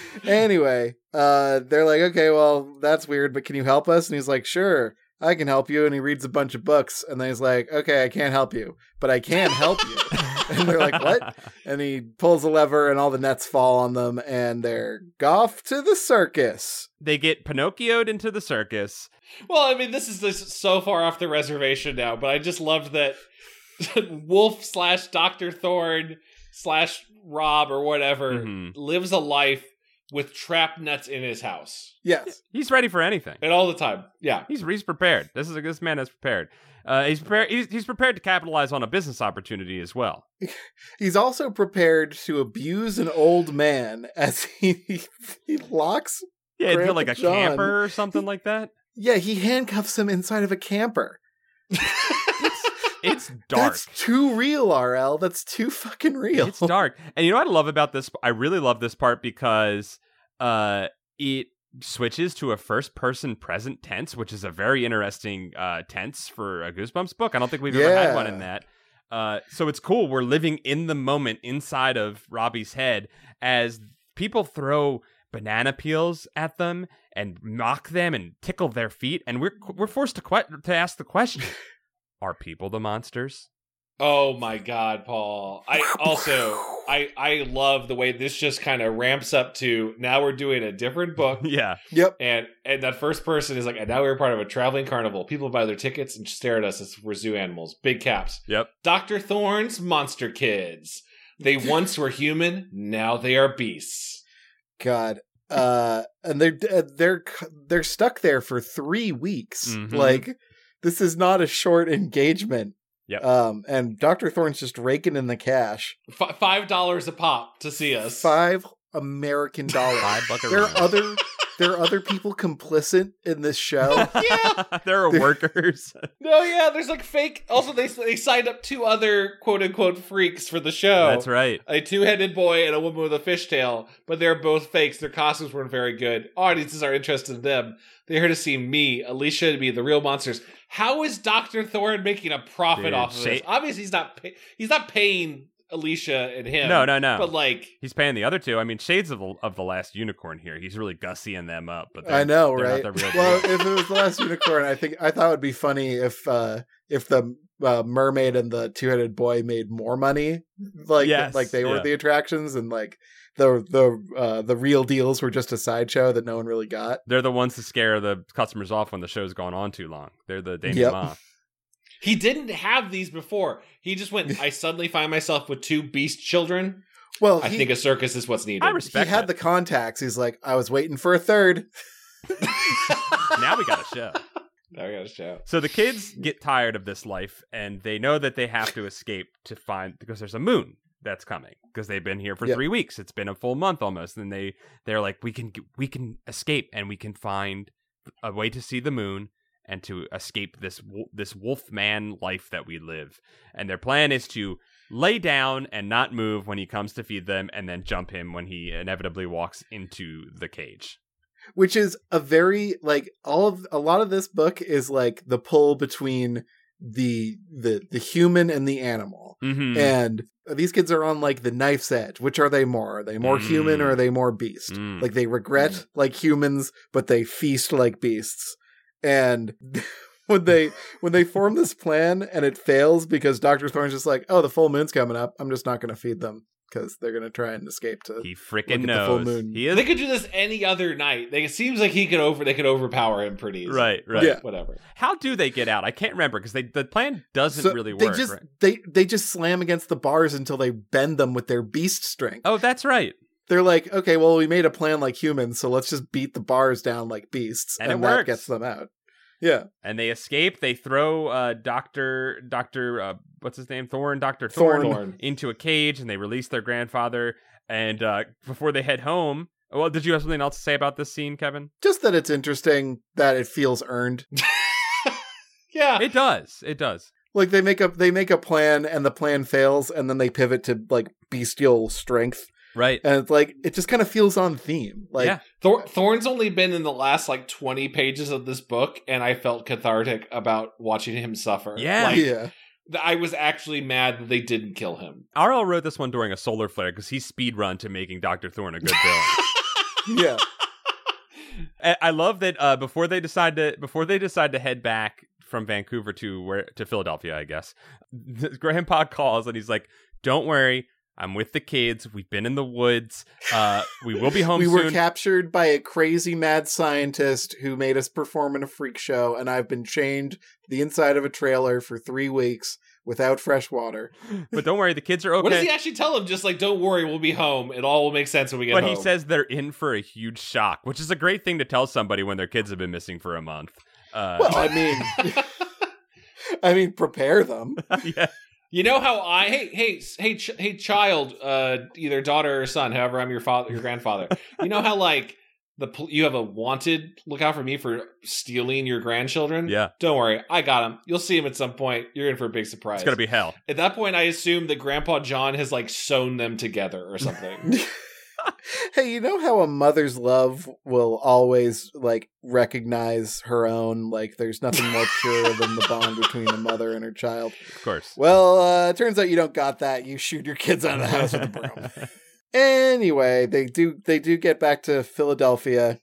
Anyway, they're like, "Okay, well, that's weird, but can you help us?" And he's like, "Sure, I can help you." And he reads a bunch of books, and then he's like, "Okay, I can't help you, but I can help you." And they're like, "What?" And he pulls a lever, and all the nets fall on them, and they're off to the circus. They get Pinocchioed into the circus. Well, I mean, this is just so far off the reservation now, but I just loved that Wolf / Dr. Thorne / Rob or whatever lives a life with trap nets in his house. Yes. He's ready for anything. And all the time. Yeah. He's prepared. This man is prepared. He's prepared. He's prepared to capitalize on a business opportunity as well. He's also prepared to abuse an old man as he locks. Yeah, Grandpa like a John. camper or something like that. Yeah, he handcuffs him inside of a camper. It's dark. That's too real, RL. That's too fucking real. It's dark. And you know what I love about this? I really love this part because it switches to a first-person present tense, which is a very interesting tense for a Goosebumps book. I don't think we've ever had one in that. So it's cool. We're living in the moment inside of Robbie's head as people throw banana peels at them and mock them and tickle their feet. And we're forced to ask the question, are people the monsters? Oh my God, Paul. I love the way this just kind of ramps up to now we're doing a different book. Yeah. Yep. And that first person is like, and now we're part of a traveling carnival. People buy their tickets and stare at us as we're zoo animals. Big caps. Yep. Dr. Thorne's Monster Kids. They once were human, now they are beasts. God. And they're stuck there for 3 weeks. Mhm. Like, this is not a short engagement. Yep. And Dr. Thorne's just raking in the cash. $5 a pop to see us. $5 American. $5 There are buckaroos. there are other people complicit in this show. Yeah. There are workers. No, yeah, there's like fake. Also, they signed up 2 other quote unquote freaks for the show. That's right. A 2-headed boy and a woman with a fishtail, but they're both fakes. Their costumes weren't very good. Audiences are interested in them. They're here to see me, Alicia, and me, the real monsters. How is Dr. Thorne making a profit Dude, off of this? Obviously, he's not paying Alicia and him. No. But like, He's paying the other 2. I mean, shades of the Last Unicorn here. He's really gussying them up. But I know, they're right? Not the real Well, deal. if it was The Last Unicorn, I thought it would be funny if the mermaid and the 2-headed boy made more money, like Yes, they were yeah. the attractions, and like the real deals were just a sideshow that no one really got. They're the ones to scare the customers off when the show's gone on too long. They're the denouement. he didn't have these before. He just went, I suddenly find myself with 2 beast children. Well, I think a circus is what's needed. I he respect had it. the contacts. He's like, I was waiting for a third. Now we got a show. Now we got a show. So the kids get tired of this life, and they know that they have to escape because there's a moon that's coming, because they've been here for 3 weeks. It's been a full month almost, and they're like, we can escape, and we can find a way to see the moon and to escape this wolf man life that we live. And their plan is to lay down and not move when he comes to feed them, and then jump him when he inevitably walks into the cage. Which is a very like a lot of this book is like the pull between the human and the animal. Mm-hmm. And these kids are on like the knife's edge. Which are they more? Are they more human or are they more beast? Like they regret like humans, but they feast like beasts. And when they form this plan and it fails because Dr. Thorne's just like, oh, the full moon's coming up, I'm just not going to feed them because they're going to try and escape to He freaking look at the full knows. moon. He is They could do this any other night. It seems like they could overpower him pretty easily. right. Yeah. Whatever. How do they get out? I can't remember because the plan doesn't really work. They just slam against the bars until they bend them with their beast strength. Oh, that's right. They're like, okay, well, we made a plan like humans, so let's just beat the bars down like beasts, And it that works. gets them out. Yeah, And they escape. They throw Doctor what's his name? Dr. Thorne. Thorne. into a cage, and they release their grandfather. And before they head home, well, did you have something else to say about this scene, Kevin? just that it's interesting that it feels earned. Yeah. It does. It does. Like they make a plan, and the plan fails, and then they pivot to like bestial strength, Right. and it's like it just kind of feels on theme. Like, yeah. Thorne's only been in the last like 20 pages of this book, and I felt cathartic about watching him suffer. Yeah. Like, yeah, I was actually mad that they didn't kill him. RL wrote this one during a solar flare because he speed run to making Dr. Thorne a good villain. yeah. And I love that before they decide to head back from Vancouver to Philadelphia, I guess, Grandpa calls and he's like, "Don't worry, I'm with the kids. We've been in the woods. We will be home We soon." were captured by a crazy mad scientist who made us perform in a freak show, and I've been chained to the inside of a trailer for 3 weeks without fresh water. But don't worry, the kids are okay. What does he actually tell him? Just like, don't worry, we'll be home. It all will make sense when we get But home. he says they're in for a huge shock, which is a great thing to tell somebody when their kids have been missing for a month. Well, I mean, prepare them. Yeah. You know how hey, child, either daughter or son, however I'm your grandfather. You know how like you have a wanted, look out for me for stealing your grandchildren? Yeah. Don't worry, I got him. You'll see him at some point. You're in for a big surprise. It's gonna be hell. At that point, I assume that Grandpa John has like sewn them together or something. Hey, you know how a mother's love will always like recognize her own, like there's nothing more pure than the bond between a mother and her child. Of course. Well, it turns out you don't got that. You shoot your kids out of the house with a broom. Anyway, they do get back to Philadelphia,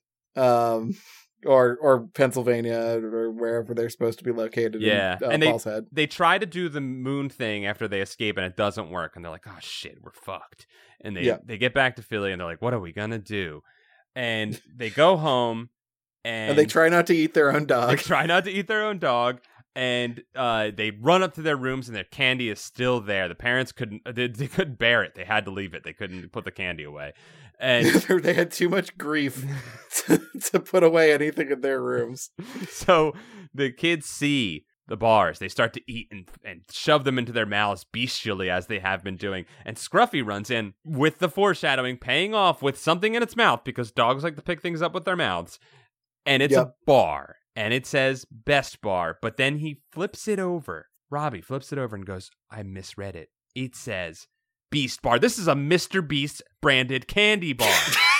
or Pennsylvania, or wherever they're supposed to be located. Yeah, in, and Paul's Head. they try to do the moon thing after they escape, and it doesn't work. And they're like, "Oh shit, we're fucked." And they get back to Philly, and they're like, "What are we gonna do?" And they go home, And they try not to eat their own They dog. try not to eat their own dog, and they run up to their rooms, and their candy is still there. The parents couldn't bear it. They had to leave it. They couldn't put the candy away, and They had too much grief to put away anything in their rooms. so the kids see the bars. They start to eat and shove them into their mouths bestially as they have been doing. And Scruffy runs in with the foreshadowing, paying off with something in its mouth because dogs like to pick things up with their mouths. And it's a bar. And it says Best Bar. But then he flips it over. Robbie flips it over and goes, I misread it. It says Beast Bar. This is a Mr. Beast branded candy bar.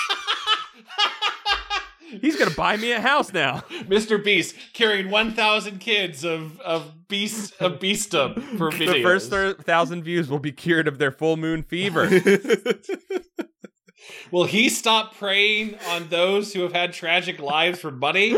He's going to buy me a house now. Mr. Beast carrying 1,000 kids of beastum for videos. The first 1,000 views will be cured of their full moon fever. Will he stop preying on those who have had tragic lives for money?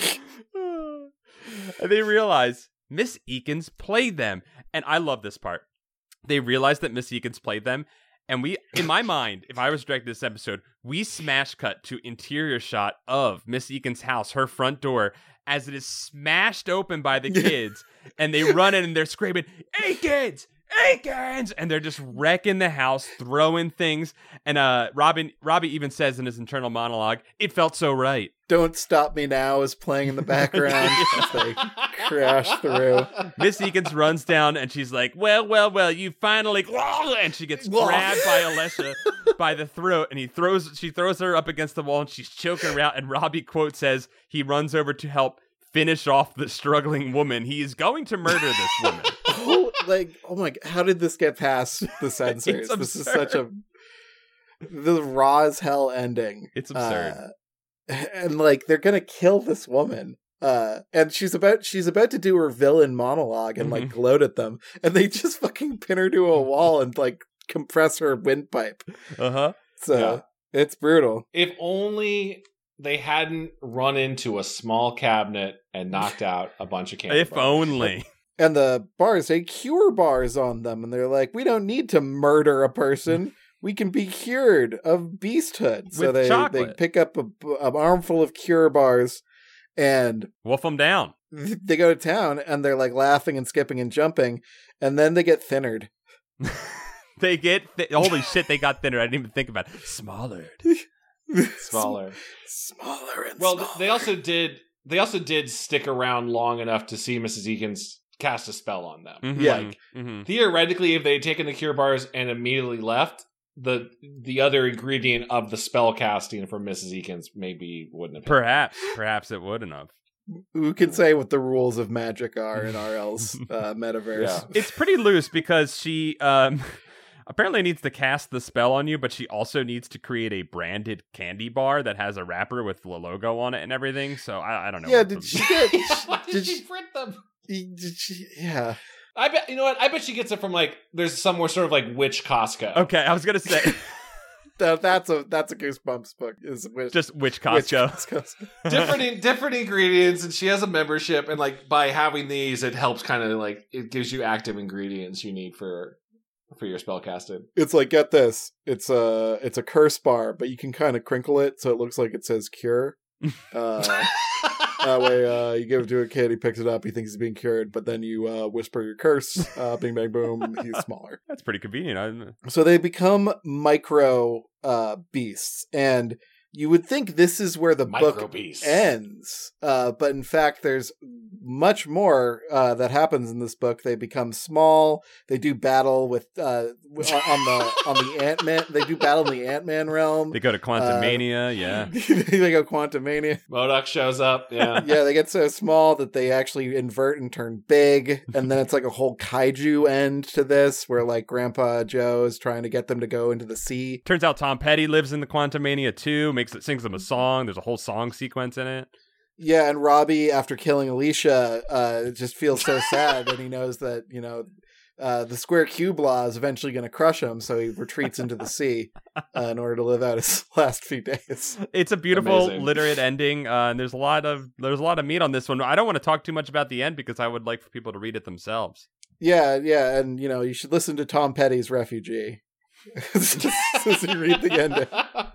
And they realize Miss Eakins played them. And I love this part. They realize that Miss Eakins played them. And we, in my mind, if I was directing this episode, we smash cut to interior shot of Miss Eakins' house, her front door, as it is smashed open by the kids. And they run in and they're screaming, Eakins! Eakins! And they're just wrecking the house, throwing things. And Robbie even says in his internal monologue, it felt so right. Don't Stop Me Now is playing in the background as they crash through. Miss Eakins runs down and she's like, well, you finally... And she gets grabbed by Alesha by the throat and she throws her up against the wall and she's choking her out. And Robbie, quote, says he runs over to help finish off the struggling woman. He is going to murder this woman. Oh my God, how did this get past the censors? This is such the raw as hell ending. It's absurd. And like they're gonna kill this woman. And she's about to do her villain monologue and like gloat at them, and they just fucking pin her to a wall and like compress her windpipe. So it's brutal. If only they hadn't run into a small cabinet and knocked out a bunch of candy If bars. only. And the bars say cure bars on them, and they're like, we don't need to murder a person. We can be cured of beasthood. So they pick up an armful of cure bars and wolf them down. They go to town and they're like laughing and skipping and jumping, and then they get thinnered. They get holy shit! They got thinner. I didn't even think about it. Smaller. And Well, smaller. they also did stick around long enough to see Mrs. Eakins cast a spell on them. Yeah. Theoretically, if they had taken the cure bars and immediately left, the other ingredient of the spell casting from Mrs. Eakins maybe wouldn't have hit. Perhaps it wouldn't have. Who can say what the rules of magic are in RL's metaverse? Yeah. It's pretty loose because she apparently needs to cast the spell on you, but she also needs to create a branded candy bar that has a wrapper with the logo on it and everything. So I don't know. Yeah, did she get... Did she print them? Yeah. I bet, you know what? I bet she gets it from like, there's somewhere sort of like Witch Costco. Okay, I was going to say... That's a Goosebumps book. Just Witch Costco. different ingredients, and she has a membership, and like by having these, it helps kind of like, it gives you active ingredients you need for your spell casting. It's like, get this. It's a curse bar, but you can kind of crinkle it so it looks like it says cure. That way, you give it to a kid, he picks it up, he thinks he's being cured, but then you whisper your curse, bing, bang, boom, he's smaller. That's pretty convenient. So they become micro beasts, and you would think this is where the book ends, but in fact, there's much more that happens in this book. They become small. They do battle with on the Ant-Man. They do battle in the Ant-Man realm. They go to Quantumania, yeah. They go Quantumania. MODOK shows up, yeah. Yeah, they get so small that they actually invert and turn big, and then it's like a whole kaiju end to this, where like Grandpa Joe is trying to get them to go into the sea. Turns out Tom Petty lives in the Quantumania too. Sings them a song. There's a whole song sequence in it. Yeah, and Robbie, after killing Alicia, just feels so sad that he knows that, the square cube law is eventually going to crush him, so he retreats into the sea in order to live out his last few days. It's a beautiful, literate ending, and there's a lot of meat on this one. I don't want to talk too much about the end because I would like for people to read it themselves. Yeah, and you should listen to Tom Petty's Refugee. Just you read the ending.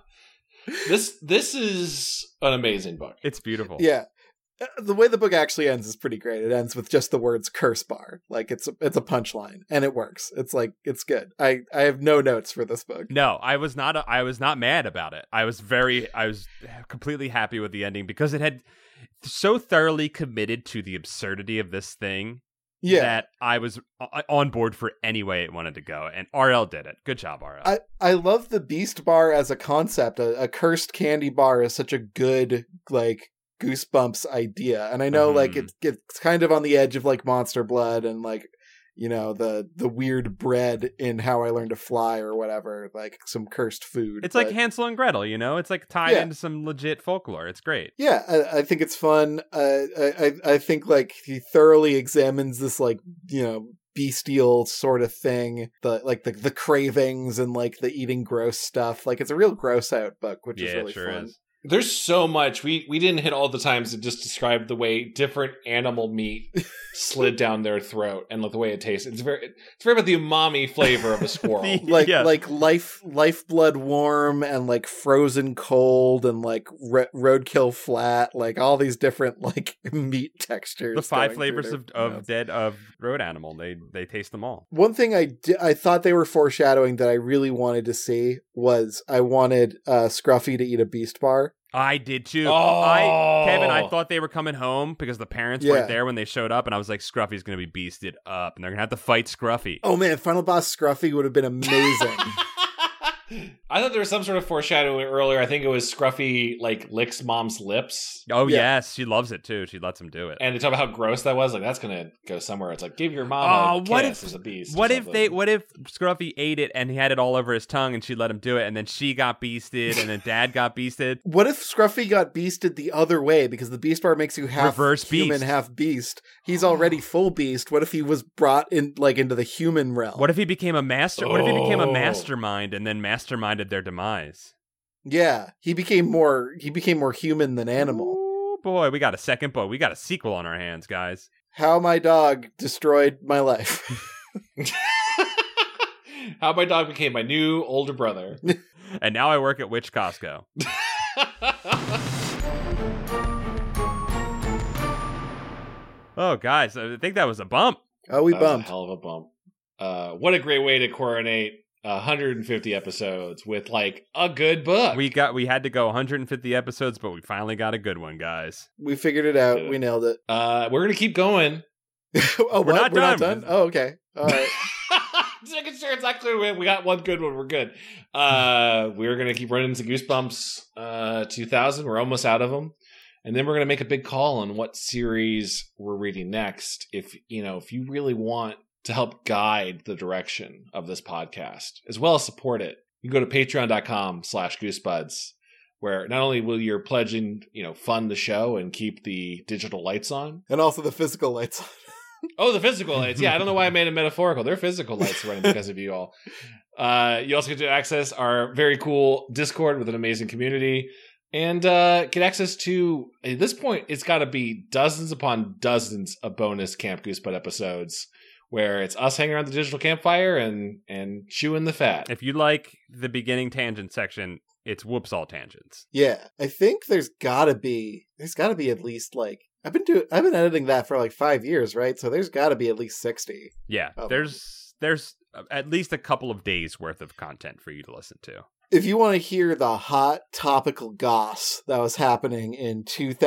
This is an amazing book. It's beautiful. Yeah. The way the book actually ends is pretty great. It ends with just the words curse bar. Like it's a punchline, and it works. It's like, it's good. I have no notes for this book. No, I was not mad about it. I was completely happy with the ending because it had so thoroughly committed to the absurdity of this thing that I was on board for any way it wanted to go. And RL did it. Good job, RL. I love the Beast Bar as a concept. A cursed candy bar is such a good, like, Goosebumps idea. And I know, like, it's kind of on the edge of, like, Monster Blood and, like, you know, the weird bread in How I Learned to Fly or whatever, like some cursed food. It's like Hansel and Gretel, you know? It's like tied into some legit folklore. It's great. Yeah, I think it's fun. I think, like, he thoroughly examines this, like, you know, bestial sort of thing, the cravings and, like, the eating gross stuff. Like, it's a real gross out book, which is really fun. Is. There's so much. We didn't hit all the times to just describe the way different animal meat slid down their throat and the way it tasted. It's very about the umami flavor of a squirrel. Like lifeblood warm and like frozen cold and like roadkill flat, like all these different like meat textures. The 5 flavors of road animal. They taste them all. One thing I thought they were foreshadowing that I really wanted to see was I wanted Scruffy to eat a Beast Bar. I did too. Oh. Kevin, I thought they were coming home because the parents weren't there when they showed up, and I was like, Scruffy's going to be beasted up, and they're going to have to fight Scruffy. Oh man, Final Boss Scruffy would have been amazing. I thought there was some sort of foreshadowing earlier. I think it was Scruffy like licks Mom's lips. Oh yes, she loves it too. She lets him do it. And they talk about how gross that was. Like that's gonna go somewhere. It's like give your mom a kiss as a beast. What if Scruffy ate it and he had it all over his tongue and she let him do it, and then she got beasted and then Dad got beasted? What if Scruffy got beasted the other way because the Beast Bar makes you half reverse human, beast. Half beast? He's already full beast. What if he was brought in like into the human realm? What if he became a master? What if he became a mastermind and then masterminded their demise? Yeah, he became more human than animal. Oh boy, we got a second book. We got a sequel on our hands, guys. How My Dog Destroyed My Life. How My Dog Became My New Older Brother. And now I work at Witch Costco. Oh, guys, I think that was a bump. Oh, we that was bumped. a hell of a bump. What a great way to coronate 150 episodes with like a good book. We had to go 150 episodes, but we finally got a good one, guys. We figured it out. We nailed it. We're gonna keep going. Oh, we're not done. Oh, okay. All right. Just making sure it's not clear. We got one good one. We're good. We're gonna keep running into Goosebumps 2000. We're almost out of them. And then we're going to make a big call on what series we're reading next. If you really want to help guide the direction of this podcast, as well as support it, you can go to patreon.com/goosebuds, where not only will your pledging, fund the show and keep the digital lights on. And also the physical lights on. Oh, the physical lights. Yeah, I don't know why I made it metaphorical. They're physical lights running because of you all. You also get to access our very cool Discord with an amazing community. And get access to, at this point, it's got to be dozens upon dozens of bonus Camp Goosebud episodes where it's us hanging around the digital campfire and chewing the fat. If you like the beginning tangent section, it's whoops all tangents. Yeah, I think there's got to be at least like I've been editing that for like 5 years, right? So there's got to be at least 60. Yeah, there's at least a couple of days worth of content for you to listen to. If you want to hear the hot topical goss that was happening in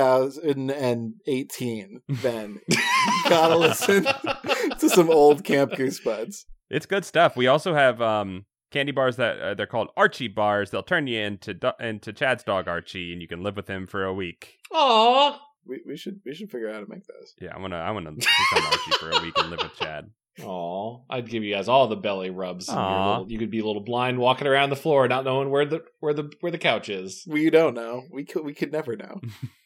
2018, then you gotta listen to some old Camp Goosebuds. It's good stuff. We also have candy bars that they're called Archie bars. They'll turn you into Chad's dog Archie, and you can live with him for a week. Aww. We should figure out how to make those. Yeah, I wanna become Archie for a week and live with Chad. Aw, I'd give you guys all the belly rubs. You could be a little blind walking around the floor, not knowing where the couch is. We don't know. We could never know.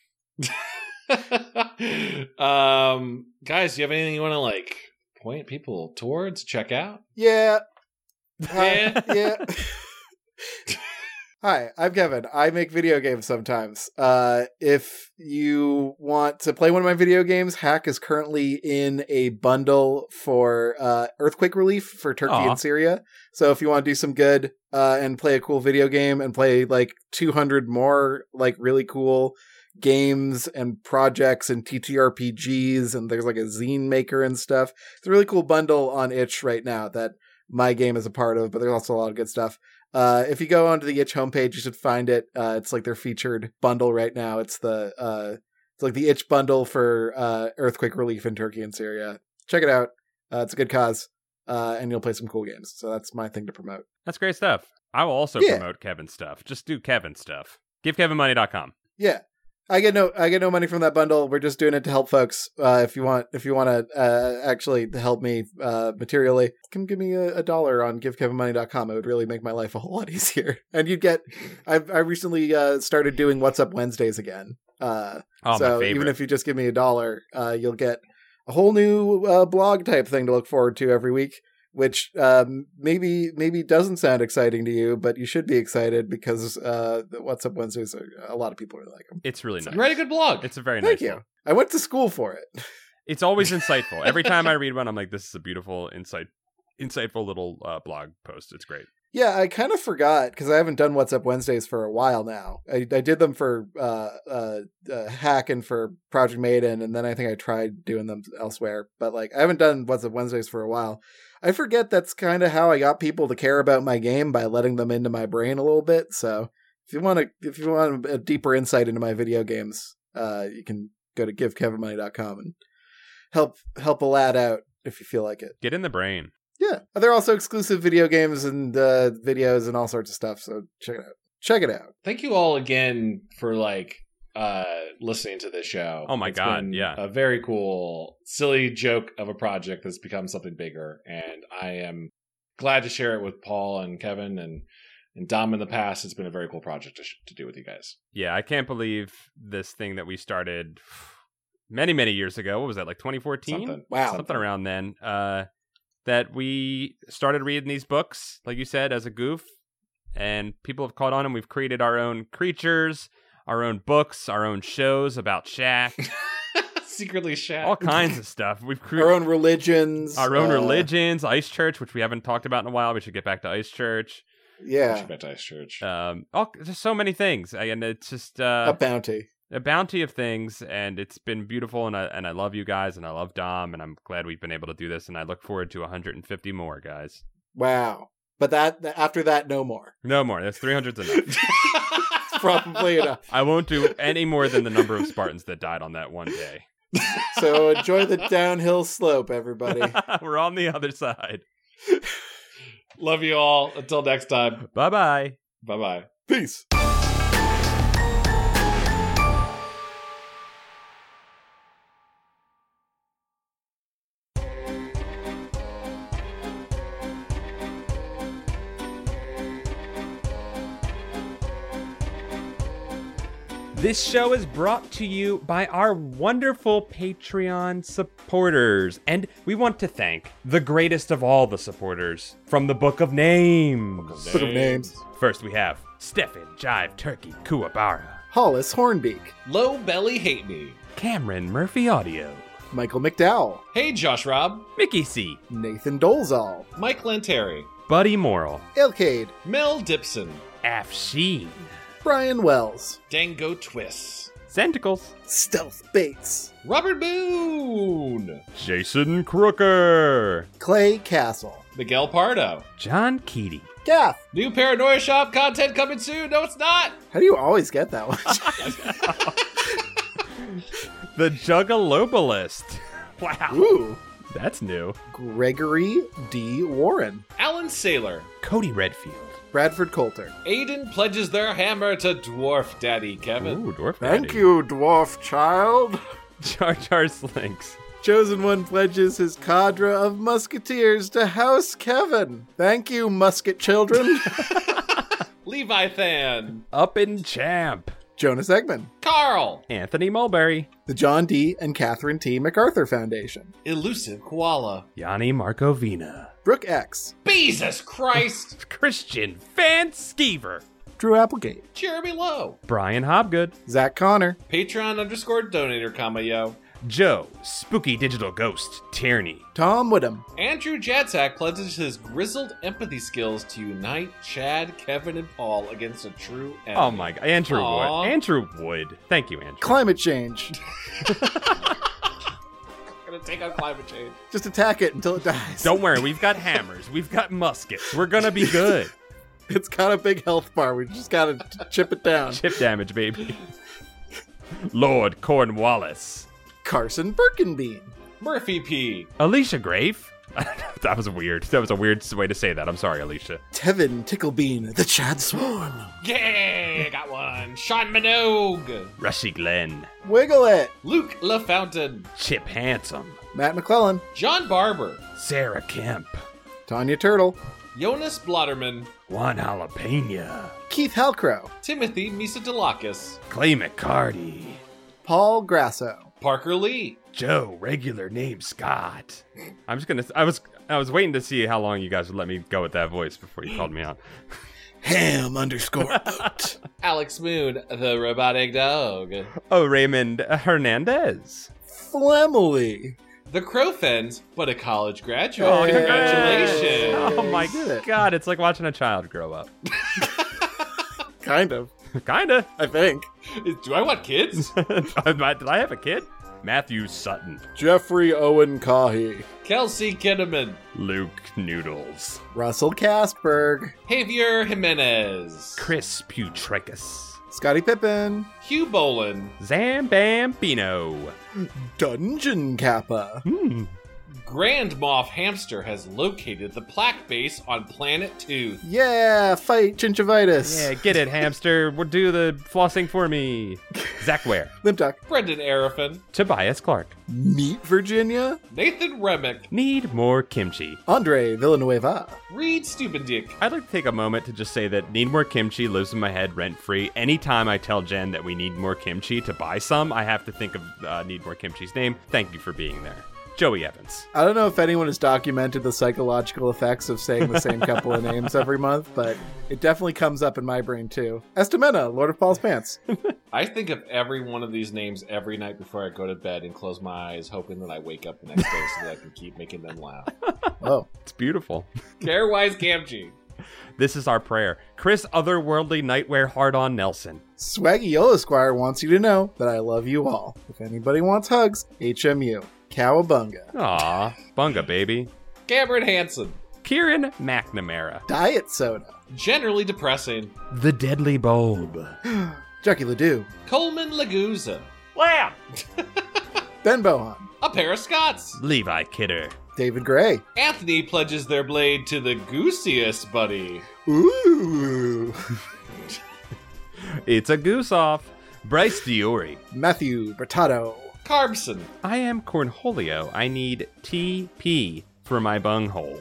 Guys, do you have anything you want to like point people towards? Check out? Yeah. Yeah. Hi, I'm Kevin. I make video games sometimes. If you want to play one of my video games, Hack is currently in a bundle for earthquake relief for Turkey and Syria. So if you want to do some good and play a cool video game and play like 200 more like really cool games and projects and TTRPGs, and there's like a zine maker and stuff. It's a really cool bundle on itch right now that my game is a part of, but there's also a lot of good stuff. If you go onto the itch homepage, you should find it. It's like their featured bundle right now. It's like the itch bundle for earthquake relief in Turkey and Syria. check it out. It's a good cause, and you'll play some cool games. So that's my thing to promote. That's great stuff. I will also promote Kevin's stuff. Just do Kevin's stuff. GiveKevinMoney.com. Yeah. I get no money from that bundle. We're just doing it to help folks. If you want to actually help me materially, come give me $1 on GiveKevinMoney.com. It would really make my life a whole lot easier. And you'd get. I recently started doing What's Up Wednesdays again. So my favorite. Even if you just give me $1, you'll get a whole new blog type thing to look forward to every week. Which maybe doesn't sound exciting to you, but you should be excited because What's Up Wednesdays, a lot lot of people really like them. It's really nice. Write a good blog. It's a very nice Thank you. blog. I went to school for it. It's always insightful. Every time I read one, I'm like, this is a beautiful, insightful little blog post. It's great. Yeah, I kind of forgot because I haven't done What's Up Wednesdays for a while now. I did them for Hack and for Project Maiden, and then I think I tried doing them elsewhere. But like, I haven't done What's Up Wednesdays for a while. I forget that's kind of how I got people to care about my game, by letting them into my brain a little bit. So if you want a deeper insight into my video games, you can go to GiveKevinMoney.com and help a lad out if you feel like it. Get in the brain. Yeah. There are also exclusive video games and videos and all sorts of stuff. So check it out. Thank you all again for listening to this show. Oh my God, been yeah. a very cool, silly joke of a project that's become something bigger. And I am glad to share it with Paul and Kevin and Dom in the past. It's been a very cool project to do with you guys. Yeah, I can't believe this thing that we started many, many years ago. What was that, like 2014? Wow. Something around then. That we started reading these books, like you said, as a goof, and people have caught on, and we've created our own creatures, our own books, our own shows about Shaq. Secretly Shaq. All kinds of stuff. We've created our own religions. Ice Church, which we haven't talked about in a while. We should get back to Ice Church. Yeah. Back to Ice Church. Just so many things. And it's just a bounty. A bounty of things, and it's been beautiful, and I love you guys, and I love Dom, and I'm glad we've been able to do this, and I look forward to 150 more, guys. Wow. But after that, no more. No more. That's 300's enough. Probably enough. I won't do any more than the number of Spartans that died on that one day. So enjoy the downhill slope, everybody. We're on the other side. Love you all. Until next time. Bye-bye. Bye-bye. Peace. This show is brought to you by our wonderful Patreon supporters, and we want to thank the greatest of all the supporters from the Book of Names. Book of Names. First we have Stefan Jive Turkey Kuwabara, Hollis Hornbeak, Low Belly Hate Me, Cameron Murphy Audio, Michael McDowell, Hey Josh Rob, Mickey C, Nathan Dolezal, Mike Lanteri, Buddy Morrill, Ilcade, Mel Dipson, Af Sheen, Brian Wells, Dango Twists, Centicles, Stealth Bates, Robert Boone, Jason Crooker, Clay Castle, Miguel Pardo, John Keaty, Gaff. New Paranoia Shop content coming soon. No, it's not. How do you always get that one? The Juggalobalist. Wow. Ooh. That's new. Gregory D. Warren, Alan Saylor, Cody Redfield. Bradford Coulter. Aiden pledges their hammer to Dwarf Daddy Kevin. Ooh, Dwarf Thank Daddy. you, dwarf child. Jar Jar Slinks. Chosen One pledges his cadre of musketeers to House Kevin. Thank you, musket children. Levi Than, Up in Champ. Jonas Eggman. Carl, Anthony Mulberry. The John D. and Catherine T. MacArthur Foundation. Elusive Koala, Yanni Markovina. Brooke X. Jesus Christ, Christian Van Skeever. Drew Applegate. Jeremy Lowe, Brian Hobgood. Zach Connor. Patreon_donator, yo. Joe, Spooky Digital Ghost, Tierney. Tom Whittam. Andrew Jadzak pledges his grizzled empathy skills to unite Chad, Kevin, and Paul against a true enemy. Oh my God, Andrew Aw. Wood. Andrew Wood. Thank you, Andrew. Climate change. Gonna take on climate change. Just attack it until it dies. Don't worry, we've got hammers. We've got muskets. We're gonna be good. It's got a big health bar. We just gotta chip it down. Chip damage, baby. Lord Cornwallis. Carson Birkenbean. Murphy P. Alicia Grafe. That was weird. That was a weird way to say that. I'm sorry, Alicia. Tevin Ticklebean, the Chad Swan. Yeah, got one. Sean Minogue. Rushy Glenn. Wiggle it. Luke LaFountain. Chip Handsome. Matt McClellan. John Barber. Sarah Kemp. Tanya Turtle. Jonas Blotterman. Juan Jalapeno. Keith Halcrow. Timothy Misodelakis. Clay McCarty. Paul Grasso. Parker Lee. Joe, regular name Scott. I'm just gonna. I was waiting to see how long you guys would let me go with that voice before you called me out. Ham_boat. Alex Moon, the robotic dog. Oh, Raymond Hernandez. Flemily. The Crowfens, but a college graduate. Oh, Congratulations. Oh my did it. God, it's like watching a child grow up. Kind of, Kinda. I think. Do I want kids? Did I have a kid? Matthew Sutton. Jeffrey Owen Cahy. Kelsey Kinnaman. Luke Noodles. Russell Castberg. Javier Jimenez. Chris Putrekis. Scottie Pippen. Hugh Bolin. Zambambino. Dungeon Kappa. Grand Moff Hamster has located the plaque base on Planet Tooth. Yeah, fight gingivitis. Yeah, get it, hamster. Do the flossing for me. Zach Ware. Limp Duck. Brendan Arafin. Tobias Clark. Meet Virginia. Nathan Remick. Need more kimchi. Andre Villanueva. Reed Stubendick. I'd like to take a moment to just say that Need More Kimchi lives in my head rent-free. Anytime I tell Jen that we need more kimchi to buy some, I have to think of Need More Kimchi's name. Thank you for being there. Joey Evans. I don't know if anyone has documented the psychological effects of saying the same couple of names every month, but it definitely comes up in my brain too. Estamena, Lord of Paul's Pants. I think of every one of these names every night before I go to bed and close my eyes, hoping that I wake up the next day so that I can keep making them laugh. Oh. It's beautiful. Carewise Gamgee. This is our prayer. Chris Otherworldly Nightwear Hard-On Nelson. Swaggy Yellow Squire wants you to know that I love you all. If anybody wants hugs, HMU. Cowabunga. Aw, bunga, baby. Cameron Hansen. Kieran McNamara. Diet Soda. Generally depressing. The Deadly Bulb. Jackie Ledoux. Coleman Laguza. Lamb. Ben Bohan. A pair of Scots. Levi Kidder. David Gray. Anthony pledges their blade to the goosiest buddy. Ooh. It's a goose off. Bryce Diori. Matthew Bertato. Carbson. I am Cornholio. I need TP for my bunghole.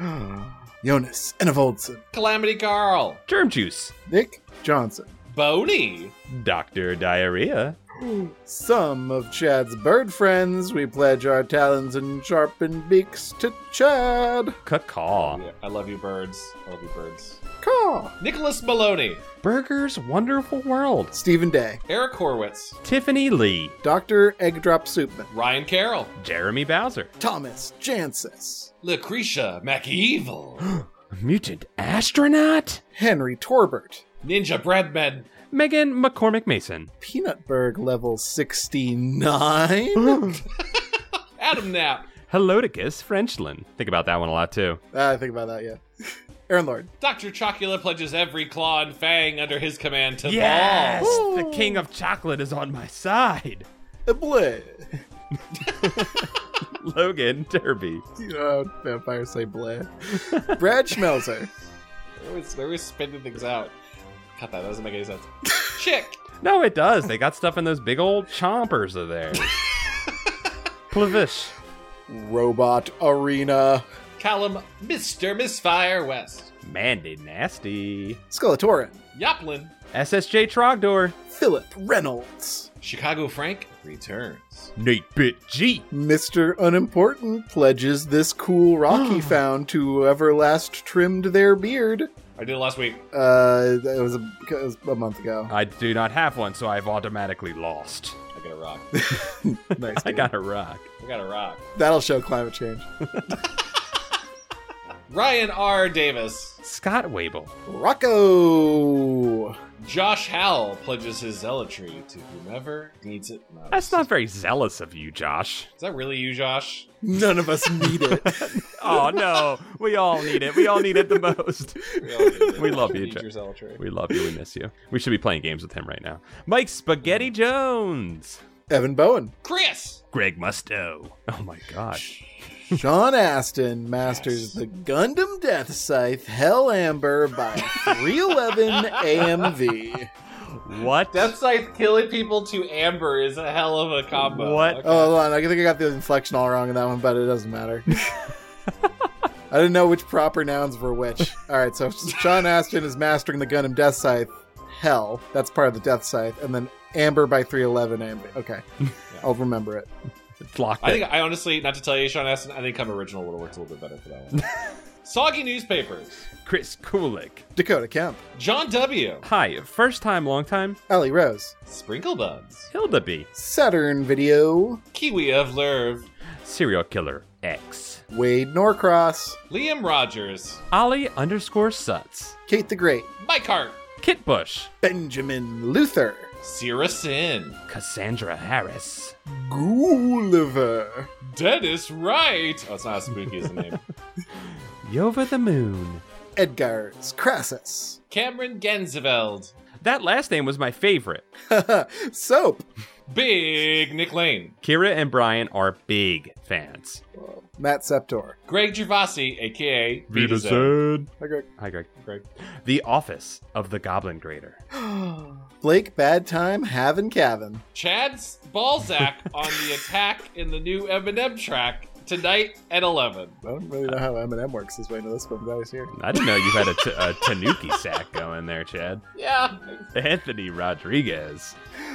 Jonas Enevoldsen. Calamity Carl. Germ Juice. Nick Johnson. Boney. Dr. Diarrhea. Some of Chad's bird friends, we pledge our talons and sharpened beaks to Chad. Cacaw. Yeah, I love you, birds. I love you, birds. Caw. Nicholas Maloney. Burger's Wonderful World. Stephen Day. Eric Horwitz. Tiffany Lee. Dr. Eggdrop Soupman. Ryan Carroll. Jeremy Bowser. Thomas Jancis. Lucretia McEvil. Mutant Astronaut. Henry Torbert. Ninja Breadman. Megan McCormick Mason. Peanutberg level 69. Adam Knapp. Helodicus Frenchland. Think about that one a lot too. I think about that, yeah. Aaron Lord. Dr. Chocula pledges every claw and fang under his command to Yes! Balls. The king of chocolate is on my side. Bleh. Logan Derby. Vampires say bleh. Brad Schmelzer. They're always spinning things out. Cut that. That doesn't make any sense. Chick. No, it does. They got stuff in those big old chompers of theirs. Plavish. Robot Arena. Callum. Mr. Misfire West. Mandy Nasty. Skullatorin. Yoplin. SSJ Trogdor. Philip Reynolds. Chicago Frank returns. Nate Bit G. Mr. Unimportant pledges this cool rock he found to whoever last trimmed their beard. I did it last week. It was a month ago. I do not have one, so I've automatically lost. I got a rock. Nice. I dude. got a rock. I got a rock. That'll show climate change. Ryan R. Davis. Scott Wable. Rocco. Josh Howell pledges his zealotry to whomever needs it most. That's not very zealous of you, Josh. Is that really you, Josh? None of us need it. Oh, no. We all need it. We all need it the most. We love you, Need Josh. your zealotry. We love you. We miss you. We should be playing games with him right now. Mike Spaghetti Jones. Evan Bowen. Chris. Greg Musto. Oh my god. Sean Astin masters the Gundam Death Scythe Hell Amber by 311 AMV. What? Death Scythe killing people to Amber is a hell of a combo. What? Okay. Oh, hold on. I think I got the inflection all wrong in that one, but it doesn't matter. I didn't know which proper nouns were which. All right, so Sean Astin is mastering the Gundam Death Scythe Hell. That's part of the Death Scythe. And then Amber by 311 AMV. Okay. I'll remember it. It's locked I in. think, I honestly, not to tell you, Sean Astin, I think Come Original would have worked a little bit better for that one. Soggy Newspapers. Chris Kulik. Dakota Kemp. John W. Hi, first time, long time. Ellie Rose. Sprinkle Buds. Hilda B. Saturn Video. Kiwi of Lerv. Serial Killer X. Wade Norcross. Liam Rogers. Ollie_Suts. Kate the Great. Mike Hart. Kit Bush. Benjamin Luther. Sierra Sin. Cassandra Harris. Gulliver. Dennis Wright. Oh, it's not as spooky as the name. Yova the Moon. Edgars Crassus. Cameron Genseveld. That last name was my favorite. Soap. Big Nick Lane. Kira and Brian are big fans. Matt Septor. Greg Gervasi, a.k.a. Vita Zone. Hi, Greg. Hi, Greg. The Office of the Goblin Grader. Blake Bad Time Havin' Cavan. Chad's Balzac on the attack in the new Eminem track tonight at 11. I don't really know how Eminem works his way into this one, guys. Here. I didn't know you had a Tanuki sack going there, Chad. Yeah. Anthony Rodriguez.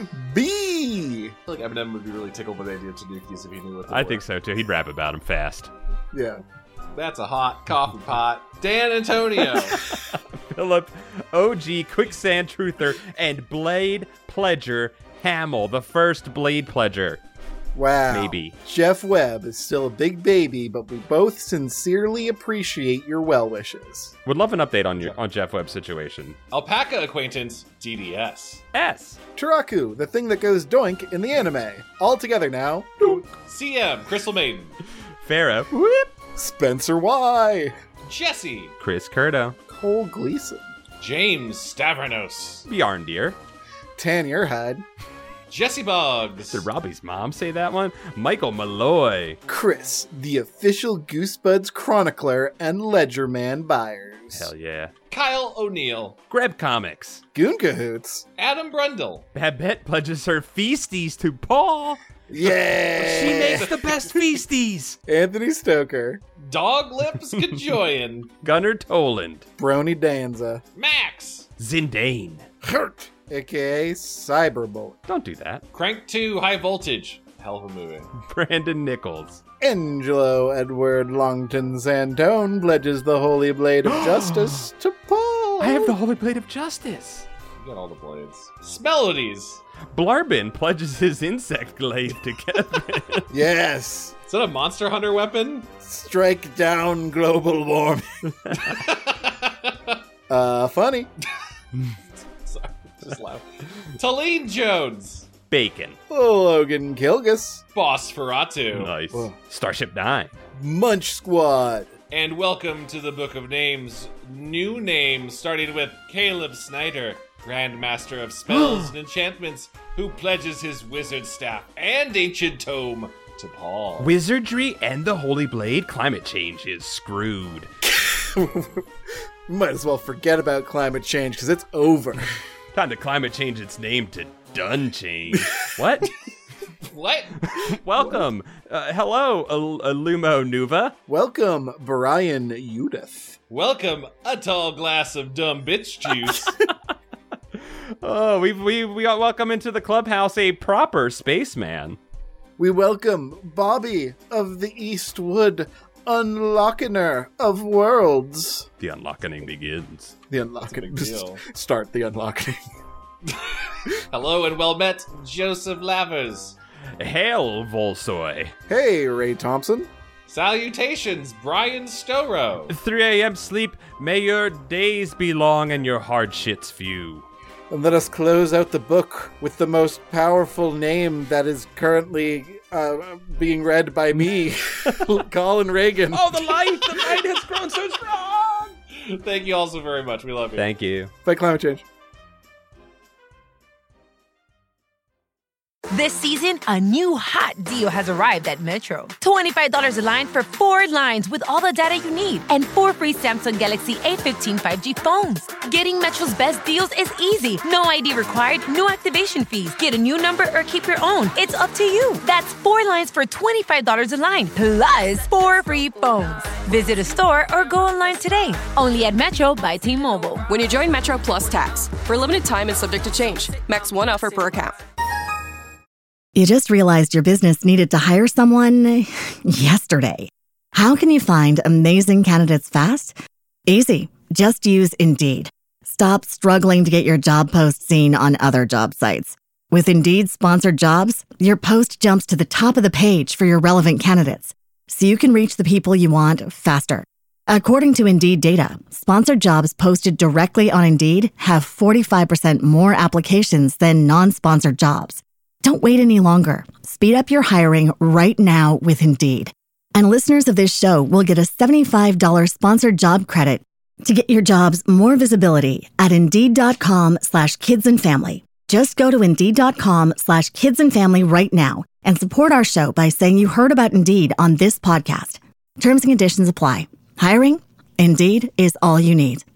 B. I feel like Eminem would be really tickled by the idea of Tanukis if he knew what they I were. think so, too. He'd rap about him fast. Yeah. That's a hot coffee pot. Dan Antonio. Philip, OG, Quicksand Truther, and Blade Pledger Hamill, the first Blade Pledger. Wow. Maybe. Jeff Webb is still a big baby, but we both sincerely appreciate your well wishes. Would love an update on Jeff Webb's situation. Alpaca acquaintance, DDS. S. Taraku, the thing that goes doink in the anime. All together now. CM, Crystal Maiden. Farah. Whoop. Spencer Y. Jesse. Chris Curto. Cole Gleason. James Stavranos. Bjarn Deer. Tanya Hyde. Jesse Boggs. Did Robbie's mom say that one? Michael Malloy. Chris, the official Goosebuds chronicler and Ledgerman Byers. Hell yeah. Kyle O'Neill. Greb Comics. Goon Cahoots. Adam Brundle. Babette pledges her feasties to Paul. Yeah! She makes the best feasties. Anthony Stoker. Dog Lips Gajoyan. Gunnar Toland. Brony Danza. Max. Zindane. Hurt, aka Cyberbullet. Don't do that. Crank 2 High Voltage. Hell of a movie. Brandon Nichols. Angelo Edward Longton Santone pledges the Holy Blade of Justice to Paul. I have the Holy Blade of Justice. You got all the blades. Smellodies. Blarbin pledges his insect glaive to Kevin. Yes. Is that a Monster Hunter weapon? Strike down global warming. Funny. Sorry, just laugh. Talene Jones. Bacon. Logan Kilgus. Boss Ferratu. Nice. Whoa. Starship 9. Munch Squad. And welcome to the Book of Names. New names, starting with Caleb Snyder, Grandmaster of Spells and Enchantments, who pledges his wizard staff and ancient tome to Paul. Wizardry and the Holy Blade. Climate change is screwed. Might as well forget about climate change because it's over. Time to climate change its name to Dun Change. What? What? Welcome. Hello, Lumo Nuva. Welcome, Brian Udith. Welcome, a tall glass of dumb bitch juice. Oh, we got welcome into the clubhouse a proper spaceman. We welcome Bobby of the Eastwood, Unlockener of Worlds. The unlocking begins. The a unlocking. big deal. Start the unlocking. Hello and well met, Joseph Lavers. Hail, Volsoy. Hey, Ray Thompson. Salutations, Brian Storo. 3 a.m. sleep. May your days be long and your hardships few. And let us close out the book with the most powerful name that is currently being read by me, Colin Reagan. Oh, the light has grown so strong. Thank you all so very much. We love you. Thank you. Fight climate change. This season, a new hot deal has arrived at Metro. $25 a line for 4 lines with all the data you need and 4 free Samsung Galaxy A15 5G phones. Getting Metro's best deals is easy. No ID required, no activation fees. Get a new number or keep your own. It's up to you. That's 4 lines for $25 a line, plus 4 free phones. Visit a store or go online today. Only at Metro by T-Mobile. When you join Metro Plus Tax. For a limited time and subject to change. Max 1 offer per account. You just realized your business needed to hire someone yesterday. How can you find amazing candidates fast? Easy. Just use Indeed. Stop struggling to get your job post seen on other job sites. With Indeed sponsored jobs, your post jumps to the top of the page for your relevant candidates, so you can reach the people you want faster. According to Indeed data, sponsored jobs posted directly on Indeed have 45% more applications than non-sponsored jobs. Don't wait any longer. Speed up your hiring right now with Indeed. And listeners of this show will get a $75 sponsored job credit to get your jobs more visibility at Indeed.com/kidsandfamily. Just go to Indeed.com/kidsandfamily right now and support our show by saying you heard about Indeed on this podcast. Terms and conditions apply. Hiring? Indeed is all you need.